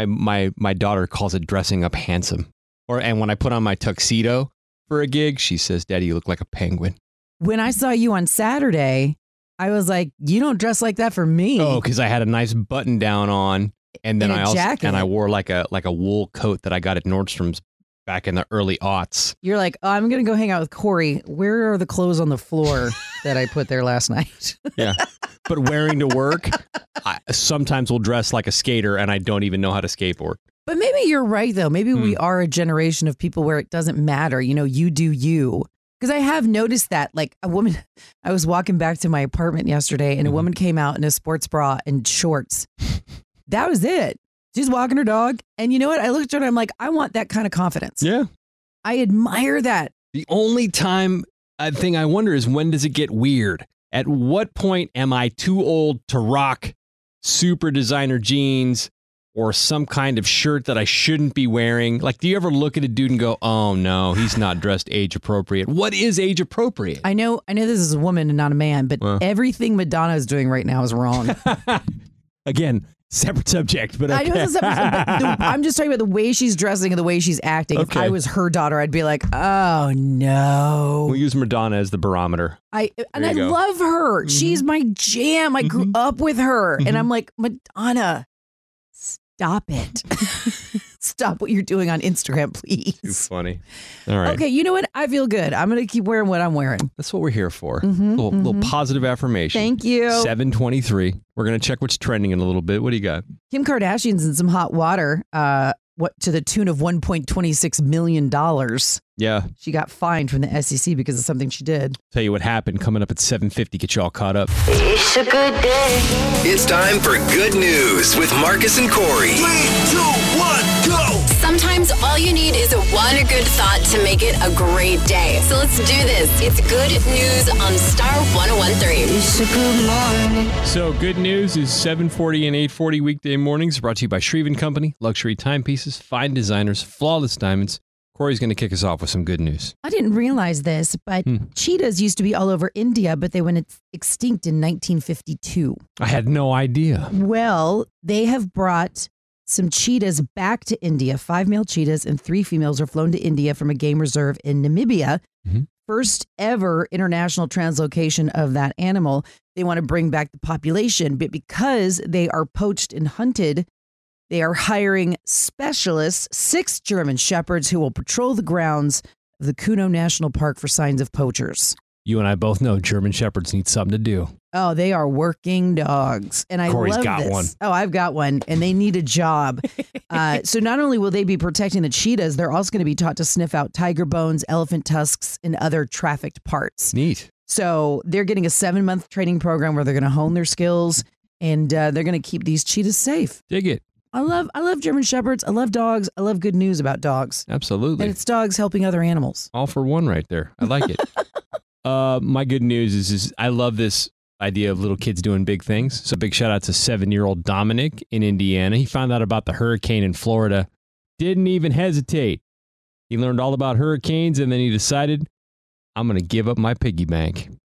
[SPEAKER 1] my daughter calls it dressing up handsome. And when I put on my tuxedo for a gig, she says, Daddy, you look like a penguin.
[SPEAKER 2] when I saw you on Saturday, I was like, you don't dress like that for me.
[SPEAKER 1] Oh, because I had a nice button down on. And then I wore like a wool coat that I got at Nordstrom's back in the early aughts.
[SPEAKER 2] You're like, oh, I'm going to go hang out with Corey. Where are the clothes on the floor that I put there last night?
[SPEAKER 1] Yeah. But wearing to work, I sometimes will dress like a skater and I don't even know how to skateboard.
[SPEAKER 2] But maybe you're right, though. Maybe we are a generation of people where it doesn't matter. You know, you do you. Because I have noticed that, like a woman, I was walking back to my apartment yesterday and a woman came out in a sports bra and shorts. That was it. She's walking her dog. And you know what? I looked at her and I'm like, I want that kind of confidence.
[SPEAKER 1] Yeah.
[SPEAKER 2] I admire that.
[SPEAKER 1] The only thing I wonder is, when does it get weird? At what point am I too old to rock super designer jeans or some kind of shirt that I shouldn't be wearing? Like, do you ever look at a dude and go, oh no, he's not dressed age appropriate? What is age appropriate?
[SPEAKER 2] I know this is a woman and not a man, but everything Madonna is doing right now is wrong.
[SPEAKER 1] Again, separate subject, but okay.
[SPEAKER 2] I know it's a separate subject, but I'm just talking about the way she's dressing and the way she's acting.
[SPEAKER 1] Okay.
[SPEAKER 2] If I was her daughter, I'd be like, oh no.
[SPEAKER 1] We'll use Madonna as the barometer.
[SPEAKER 2] I love her. She's my jam. I grew up with her. And I'm like, Madonna, stop it. Stop what you're doing on Instagram, please.
[SPEAKER 1] Too funny. All right.
[SPEAKER 2] Okay, you know what? I feel good. I'm going to keep wearing what I'm wearing.
[SPEAKER 1] That's what we're here for. Little positive affirmation.
[SPEAKER 2] Thank you.
[SPEAKER 1] 7:23. We're going to check what's trending in a little bit. What do you got?
[SPEAKER 2] Kim Kardashian's in some hot water. To the tune of $1.26 million.
[SPEAKER 1] Yeah.
[SPEAKER 2] She got fined from the SEC because of something she did.
[SPEAKER 1] Tell you what happened coming up at 7:50. Get you all caught up.
[SPEAKER 4] It's a good day. It's time for good news with Marcus and Corey. 3, 2, 1, go.
[SPEAKER 5] Sometimes all you need is one good thought to make it a great day. So let's do this. It's good news on Star 101.3.
[SPEAKER 8] It's a good morning.
[SPEAKER 1] So good news is 7:40 and 8:40 weekday mornings, brought to you by Shreve & Company, luxury timepieces, fine designers, flawless diamonds. Corey's going to kick us off with some good news.
[SPEAKER 2] I didn't realize this, but cheetahs used to be all over India, but they went extinct in 1952.
[SPEAKER 1] I had no idea.
[SPEAKER 2] Well, they have brought some cheetahs back to India. 5 male cheetahs and 3 females are flown to India from a game reserve in Namibia. First ever international translocation of that animal. They want to bring back the population, but because they are poached and hunted, they are hiring specialists, 6 German shepherds who will patrol the grounds of the Kuno National Park for signs of poachers.
[SPEAKER 1] You and I both know German shepherds need something to do.
[SPEAKER 2] Oh, they are working dogs. And I
[SPEAKER 1] Corey's
[SPEAKER 2] love
[SPEAKER 1] got
[SPEAKER 2] this.
[SPEAKER 1] one.
[SPEAKER 2] Oh, I've got one. And they need a job. So not only will they be protecting the cheetahs, they're also going to be taught to sniff out tiger bones, elephant tusks, and other trafficked parts.
[SPEAKER 1] Neat.
[SPEAKER 2] So they're getting a 7-month training program where they're going to hone their skills and they're going to keep these cheetahs safe.
[SPEAKER 1] Dig it.
[SPEAKER 2] I love German shepherds. I love dogs. I love good news about dogs.
[SPEAKER 1] Absolutely.
[SPEAKER 2] And it's dogs helping other animals.
[SPEAKER 1] All for one right there. I like it. My good news is I love this idea of little kids doing big things. So big shout out to 7-year-old Dominic in Indiana. He found out about the hurricane in Florida. Didn't even hesitate. He learned all about hurricanes and then he decided, I'm going to give up my piggy bank.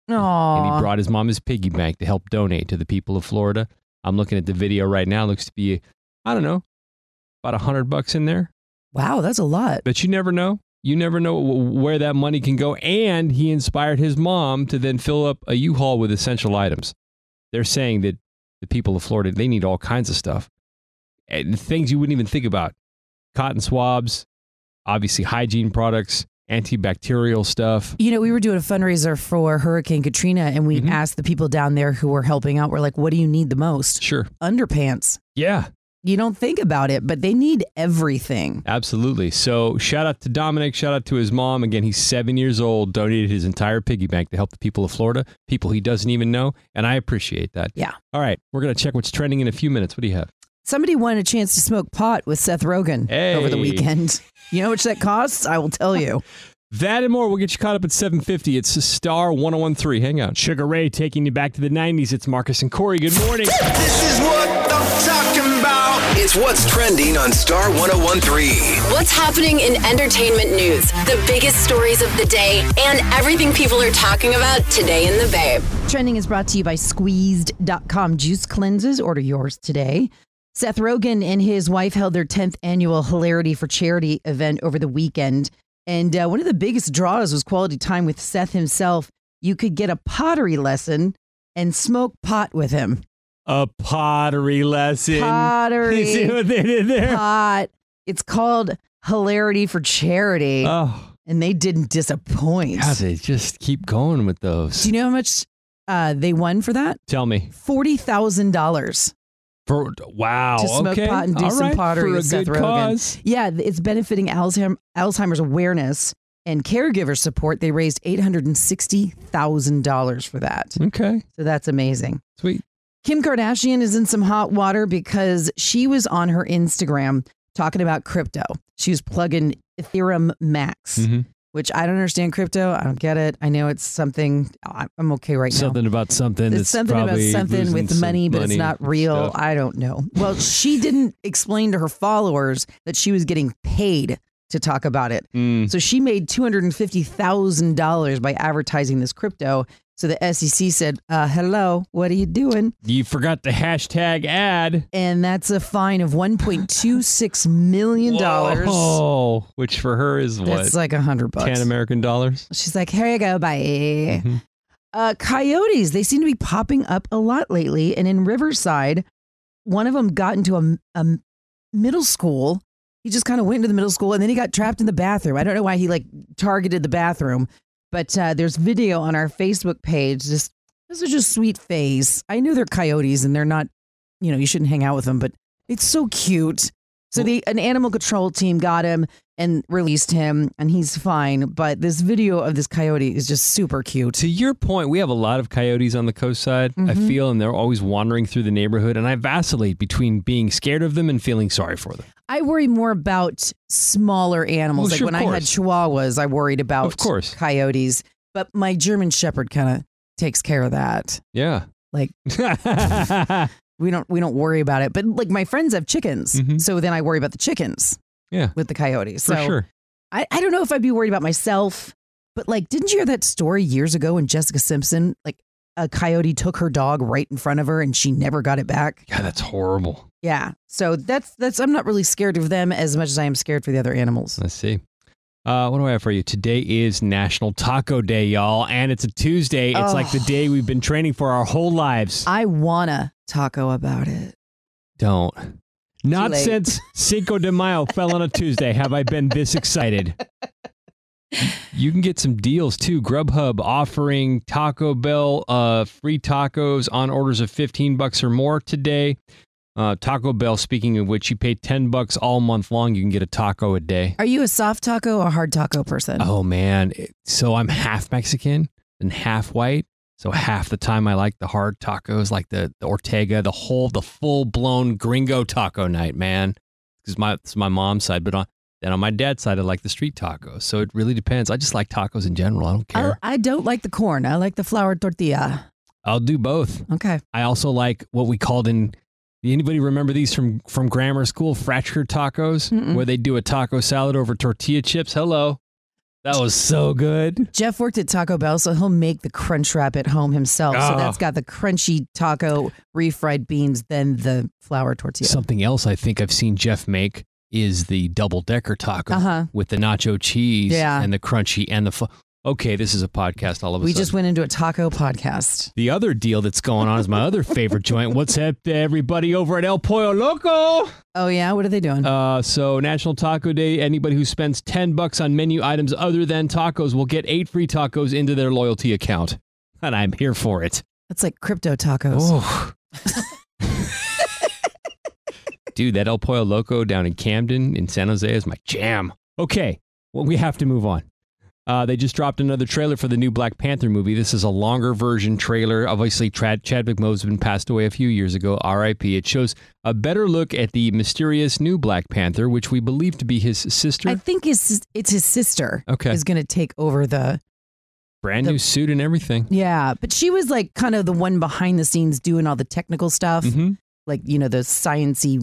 [SPEAKER 1] And he
[SPEAKER 2] Aw.
[SPEAKER 1] brought his mom his piggy bank to help donate to the people of Florida. I'm looking at the video right now. It looks to be, I don't know, about $100 in there.
[SPEAKER 2] Wow, that's a lot.
[SPEAKER 1] But you never know. You never know where that money can go. And he inspired his mom to then fill up a U-Haul with essential items. They're saying that the people of Florida, they need all kinds of stuff. And things you wouldn't even think about. Cotton swabs, obviously hygiene products, antibacterial stuff.
[SPEAKER 2] You know, we were doing a fundraiser for Hurricane Katrina, and we asked the people down there who were helping out, we're like, what do you need the most?
[SPEAKER 1] Sure.
[SPEAKER 2] Underpants.
[SPEAKER 1] Yeah.
[SPEAKER 2] You don't think about it, but they need everything.
[SPEAKER 1] Absolutely. So shout out to Dominic. Shout out to his mom. Again, he's 7 years old, donated his entire piggy bank to help the people of Florida, people he doesn't even know. And I appreciate that.
[SPEAKER 2] Yeah.
[SPEAKER 1] All right. We're going to check what's trending in a few minutes. What do you have?
[SPEAKER 2] Somebody wanted a chance to smoke pot with Seth Rogen over the weekend. You know how much that costs? I will tell you.
[SPEAKER 1] That and more. We'll get you caught up at 7:50. It's Star 101.3. Hang on. Sugar Ray taking you back to the 90s. It's Marcus and Corey. Good morning.
[SPEAKER 4] This is what I'm talking about. It's what's trending on Star 101.3.
[SPEAKER 5] What's happening in entertainment news, the biggest stories of the day, and everything people are talking about today in the Bay.
[SPEAKER 2] Trending is brought to you by Squeezed.com Juice Cleanses. Order yours today. Seth Rogen and his wife held their 10th annual Hilarity for Charity event over the weekend. And one of the biggest draws was quality time with Seth himself. You could get a pottery lesson and smoke pot with him.
[SPEAKER 1] A pottery lesson.
[SPEAKER 2] Pottery.
[SPEAKER 1] You see what they did there?
[SPEAKER 2] Pot. It's called Hilarity for Charity.
[SPEAKER 1] Oh.
[SPEAKER 2] And they didn't disappoint.
[SPEAKER 1] God, they just keep going with those.
[SPEAKER 2] Do you know how much they won for that?
[SPEAKER 1] Tell me.
[SPEAKER 2] $40,000.
[SPEAKER 1] Wow.
[SPEAKER 2] To smoke
[SPEAKER 1] okay.
[SPEAKER 2] pot and do
[SPEAKER 1] All
[SPEAKER 2] some
[SPEAKER 1] right.
[SPEAKER 2] pottery
[SPEAKER 1] For
[SPEAKER 2] with
[SPEAKER 1] a
[SPEAKER 2] Seth
[SPEAKER 1] good
[SPEAKER 2] Rogen.
[SPEAKER 1] cause.
[SPEAKER 2] Yeah, it's benefiting Alzheimer's awareness and caregiver support. They raised $860,000 for that.
[SPEAKER 1] Okay.
[SPEAKER 2] So that's amazing.
[SPEAKER 1] Sweet.
[SPEAKER 2] Kim Kardashian is in some hot water because she was on her Instagram talking about crypto. She was plugging Ethereum Max, which I don't understand crypto. I don't get it. I know it's something. I'm okay right now.
[SPEAKER 1] Something about something.
[SPEAKER 2] It's
[SPEAKER 1] That's
[SPEAKER 2] something about
[SPEAKER 1] probably
[SPEAKER 2] something
[SPEAKER 1] losing
[SPEAKER 2] with
[SPEAKER 1] some
[SPEAKER 2] money, but it's not real.
[SPEAKER 1] stuff.
[SPEAKER 2] I don't know. Well, she didn't explain to her followers that she was getting paid to talk about it. So she made $250,000 by advertising this crypto. So the SEC said, hello, what are you doing?
[SPEAKER 1] You forgot the hashtag ad.
[SPEAKER 2] And that's a fine of $1.26 million.
[SPEAKER 1] Oh, which for her is what?
[SPEAKER 2] That's like $100.
[SPEAKER 1] 10 American dollars.
[SPEAKER 2] She's like, here you go, bye. Coyotes, they seem to be popping up a lot lately. And in Riverside, one of them got into a middle school. He just kind of went into the middle school and then he got trapped in the bathroom. I don't know why he targeted the bathroom, but there's video on our Facebook page. This is just sweet face. I know they're coyotes and they're not, you shouldn't hang out with them, but it's so cute. So an animal control team got him and released him and he's fine. But this video of this coyote is just super cute.
[SPEAKER 1] To your point, we have a lot of coyotes on the coast side, I feel, and they're always wandering through the neighborhood. And I vacillate between being scared of them and feeling sorry for them.
[SPEAKER 2] I worry more about smaller animals.
[SPEAKER 1] Well, sure,
[SPEAKER 2] when
[SPEAKER 1] of
[SPEAKER 2] I had
[SPEAKER 1] course.
[SPEAKER 2] Chihuahuas, I worried about
[SPEAKER 1] Of course.
[SPEAKER 2] coyotes. But my German Shepherd kind of takes care of that.
[SPEAKER 1] Yeah.
[SPEAKER 2] Like we don't worry about it. But like my friends have chickens, so then I worry about the chickens.
[SPEAKER 1] Yeah.
[SPEAKER 2] With the coyotes.
[SPEAKER 1] For
[SPEAKER 2] So
[SPEAKER 1] sure.
[SPEAKER 2] I don't know if I'd be worried about myself, but didn't you hear that story years ago when Jessica Simpson, a coyote took her dog right in front of her and she never got it back?
[SPEAKER 1] Yeah, that's horrible.
[SPEAKER 2] Yeah. So that's I'm not really scared of them as much as I am scared for the other animals.
[SPEAKER 1] Let's see. What do I have for you? Today is National Taco Day, y'all, and it's a Tuesday. It's like the day we've been training for our whole lives.
[SPEAKER 2] I wanna taco about it.
[SPEAKER 1] Don't. Not
[SPEAKER 2] late.
[SPEAKER 1] since Cinco de Mayo fell on a Tuesday have I been this excited. You can get some deals too. Grubhub offering Taco Bell free tacos on orders of $15 or more today. Taco Bell, speaking of which, you pay $10 all month long. You can get a taco a day.
[SPEAKER 2] Are you a soft taco or hard taco person?
[SPEAKER 1] Oh, man. So I'm half Mexican and half white. So half the time I like the hard tacos, like the Ortega, the full-blown gringo taco night, man. Because it's my mom's side. But then on my dad's side, I like the street tacos. So it really depends. I just like tacos in general. I don't care.
[SPEAKER 2] I don't like the corn. I like the flour tortilla.
[SPEAKER 1] I'll do both.
[SPEAKER 2] Okay.
[SPEAKER 1] I also like what we called anybody remember these from grammar school? Fracture tacos, where they do a taco salad over tortilla chips. Hello. That was so good.
[SPEAKER 2] Jeff worked at Taco Bell, so he'll make the crunch wrap at home himself. So
[SPEAKER 1] Oh.
[SPEAKER 2] that's got the crunchy taco, refried beans, then the flour tortilla.
[SPEAKER 1] Something else I think I've seen Jeff make is the double-decker taco
[SPEAKER 2] Uh-huh.
[SPEAKER 1] with the nacho cheese
[SPEAKER 2] Yeah.
[SPEAKER 1] and the crunchy and the... Okay, this is a podcast all of a
[SPEAKER 2] We
[SPEAKER 1] sudden.
[SPEAKER 2] just went into a taco podcast.
[SPEAKER 1] The other deal that's going on is my other favorite joint. What's up, everybody over at El Pollo Loco?
[SPEAKER 2] Oh, yeah? What are they doing?
[SPEAKER 1] So National Taco Day, anybody who spends $10 on menu items other than tacos will get 8 free tacos into their loyalty account. And I'm here for it.
[SPEAKER 2] That's like crypto tacos.
[SPEAKER 1] Oh. Dude, that El Pollo Loco down in Camden in San Jose is my jam. Okay, well, we have to move on. They just dropped another trailer for the new Black Panther movie. This is a longer version trailer. Obviously, Chadwick Boseman passed away a few years ago, R.I.P. It shows a better look at the mysterious new Black Panther, which we believe to be his sister.
[SPEAKER 2] I think it's his sister
[SPEAKER 1] Okay.
[SPEAKER 2] is going to take over the...
[SPEAKER 1] Brand new suit and everything.
[SPEAKER 2] Yeah, but she was like kind of the one behind the scenes doing all the technical stuff.
[SPEAKER 1] Mm-hmm.
[SPEAKER 2] Like, you know, the sciencey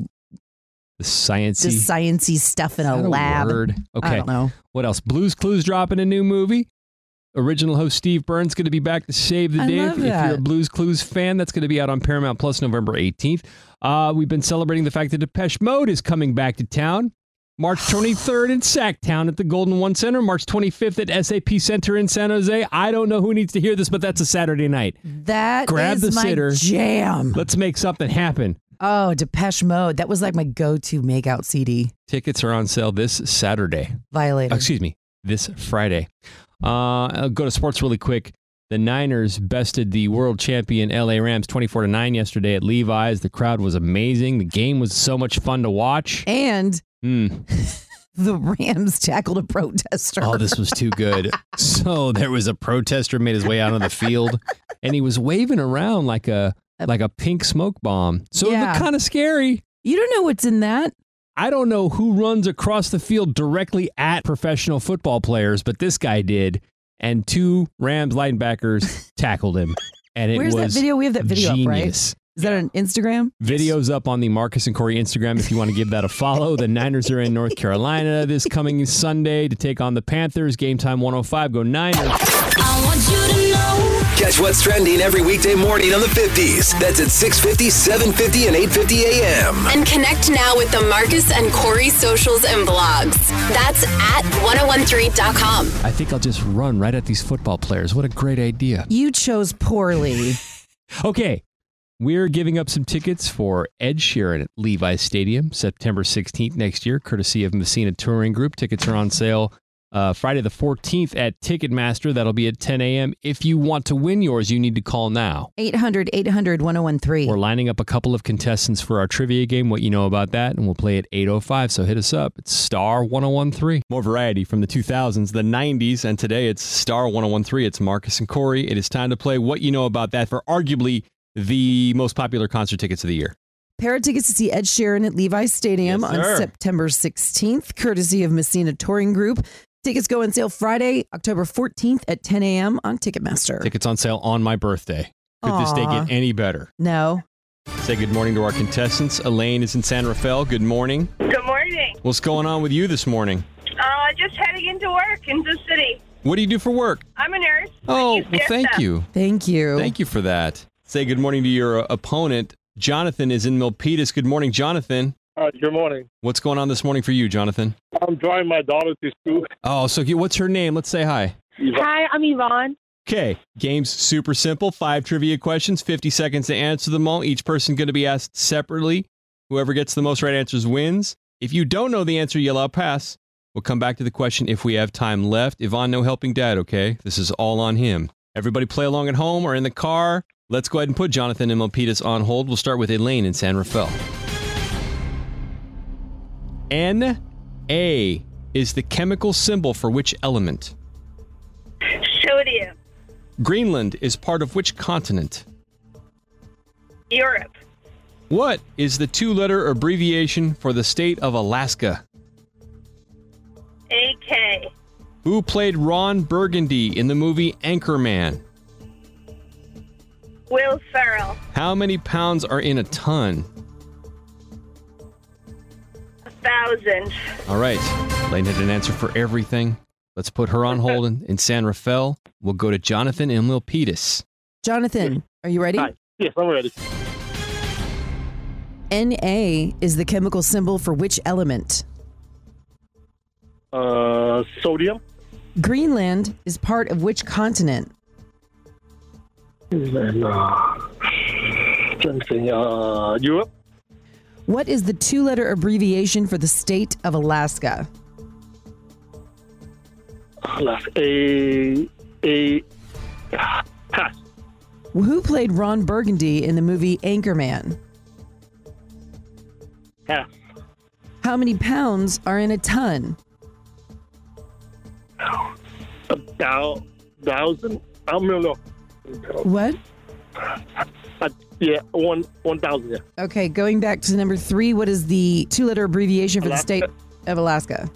[SPEAKER 2] stuff in a lab.
[SPEAKER 1] Word? Okay.
[SPEAKER 2] I don't know.
[SPEAKER 1] What else? Blue's Clues dropping a new movie. Original host Steve Burns going to be back to save the
[SPEAKER 2] I
[SPEAKER 1] day.
[SPEAKER 2] love
[SPEAKER 1] If
[SPEAKER 2] that.
[SPEAKER 1] you're a Blues Clues fan, that's going to be out on Paramount Plus November 18th. We've been celebrating the fact that Depeche Mode is coming back to town. March 23rd in Sacktown at the Golden One Center. March 25th at SAP Center in San Jose. I don't know who needs to hear this, but that's a Saturday night.
[SPEAKER 2] That
[SPEAKER 1] Grab
[SPEAKER 2] is
[SPEAKER 1] the
[SPEAKER 2] my
[SPEAKER 1] sitter.
[SPEAKER 2] jam.
[SPEAKER 1] Let's make something happen.
[SPEAKER 2] Oh, Depeche Mode. That was like my go-to makeout CD.
[SPEAKER 1] Tickets are on sale this Saturday.
[SPEAKER 2] Violator.
[SPEAKER 1] Excuse me, this Friday. I'll go to sports really quick. The Niners bested the world champion LA Rams 24-9 yesterday at Levi's. The crowd was amazing. The game was so much fun to watch.
[SPEAKER 2] And
[SPEAKER 1] Mm.
[SPEAKER 2] the Rams tackled a protester.
[SPEAKER 1] Oh, this was too good. So there was a protester made his way out on the field, and he was waving around like a pink smoke bomb. So it
[SPEAKER 2] Yeah.
[SPEAKER 1] looked kind of scary.
[SPEAKER 2] You don't know what's in that.
[SPEAKER 1] I don't know who runs across the field directly at professional football players, but this guy did, and 2 Rams linebackers tackled him, and it
[SPEAKER 2] Where's
[SPEAKER 1] was
[SPEAKER 2] that video? We have that video up, right?
[SPEAKER 1] genius.
[SPEAKER 2] Is that on Instagram?
[SPEAKER 1] Videos up on the Marcus and Corey Instagram if you want to give that a follow. The Niners are in North Carolina this coming Sunday to take on the Panthers. Game time 105. Go Niners.
[SPEAKER 5] I want you to know.
[SPEAKER 4] Catch what's trending every weekday morning on the 50s. That's at 6:50, 7:50, and 8:50 a.m.
[SPEAKER 5] And connect now with the Marcus and Corey socials and blogs. That's at 1013.com.
[SPEAKER 1] I think I'll just run right at these football players. What a great idea.
[SPEAKER 2] You chose poorly.
[SPEAKER 1] Okay. We're giving up some tickets for Ed Sheeran at Levi's Stadium, September 16th next year, courtesy of Messina Touring Group. Tickets are on sale Friday the 14th at Ticketmaster. That'll be at 10 a.m. If you want to win yours, you need to call now.
[SPEAKER 2] 800-800-1013.
[SPEAKER 1] We're lining up a couple of contestants for our trivia game, What You Know About That, and we'll play at 8:05, so hit us up. It's Star 1013. More variety from the 2000s, the 90s, and today it's Star 1013. It's Marcus and Corey. It is time to play What You Know About That for arguably the most popular concert tickets of the year.
[SPEAKER 2] Pair of tickets to see Ed Sheeran at Levi's Stadium
[SPEAKER 1] Yes,
[SPEAKER 2] on
[SPEAKER 1] sir.
[SPEAKER 2] September 16th, courtesy of Messina Touring Group. Tickets go on sale Friday, October 14th at 10 a.m. on Ticketmaster.
[SPEAKER 1] Tickets on sale on my birthday. Could this day
[SPEAKER 2] Aw.
[SPEAKER 1] get any better?
[SPEAKER 2] No.
[SPEAKER 1] Say good morning to our contestants. Elaine is in San Rafael. Good morning.
[SPEAKER 9] Good morning.
[SPEAKER 1] What's going on with you this morning?
[SPEAKER 9] Just heading into work in the city.
[SPEAKER 1] What do you do for work?
[SPEAKER 9] I'm a nurse.
[SPEAKER 1] Oh, well, thank you.
[SPEAKER 2] Thank you.
[SPEAKER 1] Thank you for that. Say good morning to your opponent. Jonathan is in Milpitas. Good morning, Jonathan.
[SPEAKER 10] Good morning.
[SPEAKER 1] What's going on this morning for you, Jonathan?
[SPEAKER 10] I'm driving my daughter to school.
[SPEAKER 1] Oh, so what's her name? Let's say hi.
[SPEAKER 9] Hi, I'm Yvonne.
[SPEAKER 1] Okay, game's super simple. 5 trivia questions, 50 seconds to answer them all. Each person going to be asked separately. Whoever gets the most right answers wins. If you don't know the answer, yell out pass. We'll come back to the question if we have time left. Yvonne, no helping dad, okay? This is all on him. Everybody play along at home or in the car. Let's go ahead and put Jonathan and Milpitas on hold. We'll start with Elaine in San Rafael. Na is the chemical symbol for which element?
[SPEAKER 9] Sodium.
[SPEAKER 1] Greenland is part of which continent?
[SPEAKER 9] Europe.
[SPEAKER 1] What is the 2-letter abbreviation for the state of Alaska?
[SPEAKER 9] AK.
[SPEAKER 1] Who played Ron Burgundy in the movie Anchorman?
[SPEAKER 9] Will Ferrell.
[SPEAKER 1] How many pounds are in a ton?
[SPEAKER 9] 1,000.
[SPEAKER 1] All right. Elaine had an answer for everything. Let's put her on hold in San Rafael. We'll go to Jonathan in Milpitas.
[SPEAKER 2] Jonathan, are you ready?
[SPEAKER 10] Hi. Yes, I'm ready.
[SPEAKER 2] Na is the chemical symbol for which element?
[SPEAKER 10] Sodium.
[SPEAKER 2] Greenland is part of which continent?
[SPEAKER 10] And, Europe.
[SPEAKER 2] What is the two-letter abbreviation for the state of Alaska?
[SPEAKER 10] Pass.
[SPEAKER 2] Who played Ron Burgundy in the movie Anchorman?
[SPEAKER 10] Pass.
[SPEAKER 2] How many pounds are in a ton?
[SPEAKER 10] 1,000. I don't know.
[SPEAKER 2] What?
[SPEAKER 10] Yeah, 1,000. Yeah.
[SPEAKER 2] Okay, going back to number 3, what is the two-letter abbreviation for the state of Alaska?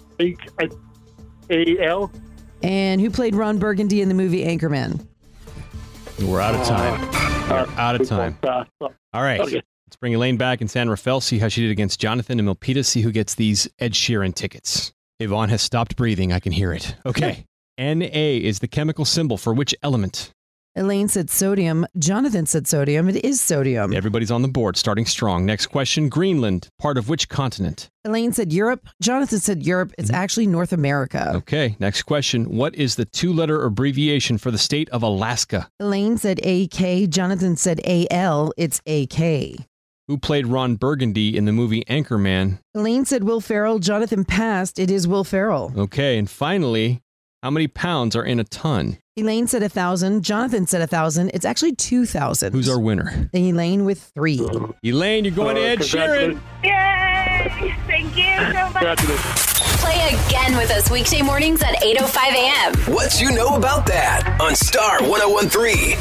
[SPEAKER 10] AL.
[SPEAKER 2] And who played Ron Burgundy in the movie Anchorman?
[SPEAKER 1] We're out of time. We're out of time. All right.
[SPEAKER 10] Okay.
[SPEAKER 1] Let's bring Elaine back in San Rafael, see how she did against Jonathan and Milpitas, see who gets these Ed Sheeran tickets. Yvonne has stopped breathing. I can hear it. Okay. Na is the chemical symbol for which element?
[SPEAKER 2] Elaine said sodium. Jonathan said sodium. It is sodium.
[SPEAKER 1] Everybody's on the board, starting strong. Next question. Greenland, part of which continent?
[SPEAKER 2] Elaine said Europe. Jonathan said Europe. It's actually North America.
[SPEAKER 1] Okay. Next question. What is the two-letter abbreviation for the state of Alaska?
[SPEAKER 2] Elaine said AK. Jonathan said AL. It's AK.
[SPEAKER 1] Who played Ron Burgundy in the movie Anchorman?
[SPEAKER 2] Elaine said Will Ferrell. Jonathan passed. It is Will Ferrell.
[SPEAKER 1] Okay. And finally, how many pounds are in a ton?
[SPEAKER 2] Elaine said 1,000. Jonathan said 1,000. It's actually 2,000.
[SPEAKER 1] Who's our winner?
[SPEAKER 2] Elaine with 3.
[SPEAKER 1] Elaine, you're going to Ed Sheeran.
[SPEAKER 9] Yay! Thank you so much.
[SPEAKER 5] Play again with us weekday mornings at 8:05 a.m.
[SPEAKER 4] What you know about that on Star 1013.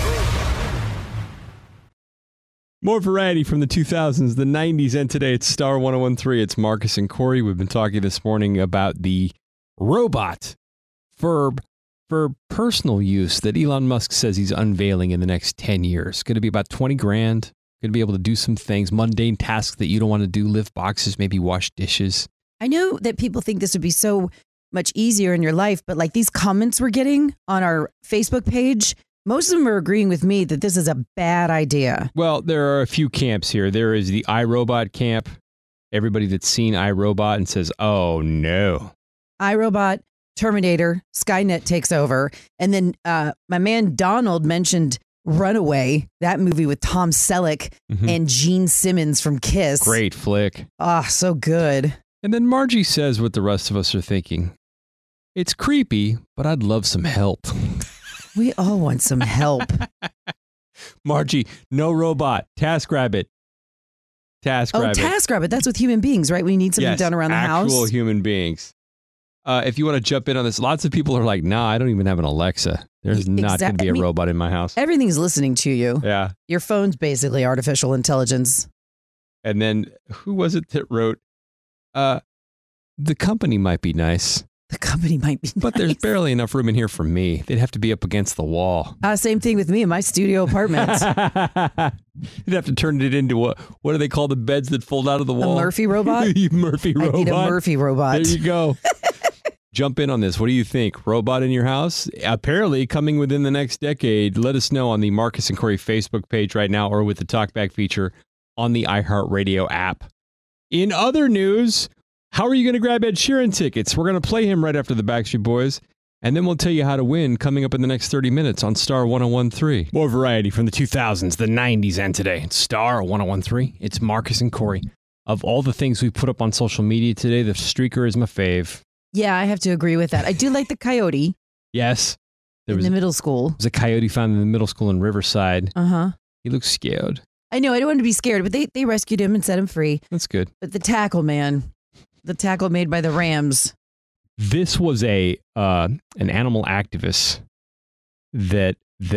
[SPEAKER 1] More variety from the 2000s, the 90s, and today it's Star 1013. It's Marcus and Corey. We've been talking this morning about the robot for personal use that Elon Musk says he's unveiling in the next 10 years. Going to be about 20 grand. Going to be able to do some things, mundane tasks that you don't want to do, lift boxes, maybe wash dishes.
[SPEAKER 2] I know that people think this would be so much easier in your life, but like these comments we're getting on our Facebook page, most of them are agreeing with me that this is a bad idea.
[SPEAKER 1] Well, there are a few camps here. There is the iRobot camp. Everybody that's seen iRobot and says, oh, no.
[SPEAKER 2] iRobot, Terminator, Skynet takes over. And then my man Donald mentioned Runaway, that movie with Tom Selleck and Gene Simmons from Kiss.
[SPEAKER 1] Great flick.
[SPEAKER 2] Ah, so good.
[SPEAKER 1] And then Margie says what the rest of us are thinking. It's creepy, but I'd love some help.
[SPEAKER 2] We all want some help.
[SPEAKER 1] Margie, no robot. TaskRabbit. TaskRabbit.
[SPEAKER 2] Oh, TaskRabbit. That's with human beings, right? We need something done around the house.
[SPEAKER 1] Actual human beings. If you want to jump in on this, lots of people are like, nah, I don't even have an Alexa. There's not going to be a robot in my house.
[SPEAKER 2] Everything's listening to you.
[SPEAKER 1] Yeah.
[SPEAKER 2] Your phone's basically artificial intelligence.
[SPEAKER 1] And then who was it that wrote, the company might be nice.
[SPEAKER 2] The company might be nice.
[SPEAKER 1] But there's barely enough room in here for me. They'd have to be up against the wall.
[SPEAKER 2] Same thing with me in my studio apartment.
[SPEAKER 1] You'd have to turn it into what do they call the beds that fold out of the wall?
[SPEAKER 2] A Murphy robot?
[SPEAKER 1] Murphy robot.
[SPEAKER 2] I need a Murphy robot.
[SPEAKER 1] There you go. Jump in on this. What do you think? Robot in your house? Apparently coming within the next decade. Let us know on the Marcus and Corey Facebook page right now or with the TalkBack feature on the iHeartRadio app. In other news, how are you going to grab Ed Sheeran tickets? We're going to play him right after the Backstreet Boys, and then we'll tell you how to win coming up in the next 30 minutes on Star 1013. More variety from the 2000s, the 90s, and today. It's Star 1013. It's Marcus and Corey. Of all the things we put up on social media today, the streaker is my fave.
[SPEAKER 2] Yeah, I have to agree with that. I do like the coyote.
[SPEAKER 1] Yes.
[SPEAKER 2] In the middle school.
[SPEAKER 1] There was a coyote found in the middle school in Riverside.
[SPEAKER 2] Uh-huh.
[SPEAKER 1] He looks scared.
[SPEAKER 2] I know. I don't want to be scared, but they rescued him and set him free.
[SPEAKER 1] That's good.
[SPEAKER 2] But the tackle, man. The tackle made by the Rams.
[SPEAKER 1] This was an animal activist that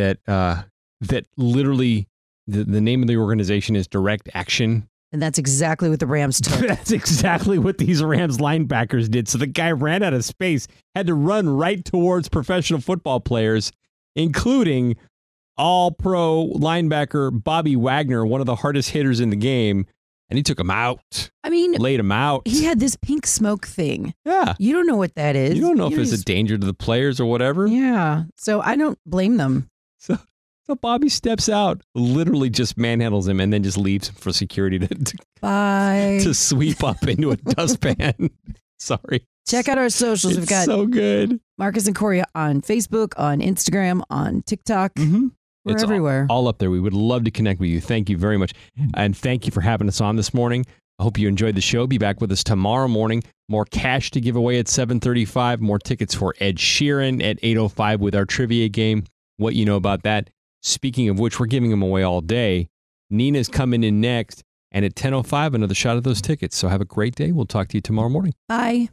[SPEAKER 1] literally the name of the organization is Direct Action.
[SPEAKER 2] And that's exactly what the Rams took.
[SPEAKER 1] That's exactly what these Rams linebackers did. So the guy ran out of space, had to run right towards professional football players, including all-pro linebacker Bobby Wagner, one of the hardest hitters in the game. And he took him out,
[SPEAKER 2] I mean,
[SPEAKER 1] laid him out.
[SPEAKER 2] he had this pink smoke thing.
[SPEAKER 1] Yeah.
[SPEAKER 2] You don't know what that is.
[SPEAKER 1] You don't know if it's a
[SPEAKER 2] just-
[SPEAKER 1] danger to the players or whatever.
[SPEAKER 2] Yeah. So I don't blame them.
[SPEAKER 1] So Bobby steps out, literally just manhandles him, and then just leaves him for security
[SPEAKER 2] Bye.
[SPEAKER 1] to sweep up into a dustpan. Sorry.
[SPEAKER 2] Check out our socials. We've
[SPEAKER 1] It's
[SPEAKER 2] got
[SPEAKER 1] so good.
[SPEAKER 2] Marcus and Corey on Facebook, on Instagram, on TikTok.
[SPEAKER 1] Mm-hmm.
[SPEAKER 2] We're
[SPEAKER 1] It's
[SPEAKER 2] everywhere.
[SPEAKER 1] All up there. We would love to connect with you. Thank you very much. And thank you for having us on this morning. I hope you enjoyed the show. Be back with us tomorrow morning. More cash to give away at 7:35. More tickets for Ed Sheeran at 8:05 with our trivia game. What you know about that. Speaking of which, we're giving them away all day. Nina's coming in next. And at 10:05, another shot of those tickets. So have a great day. We'll talk to you tomorrow morning.
[SPEAKER 2] Bye.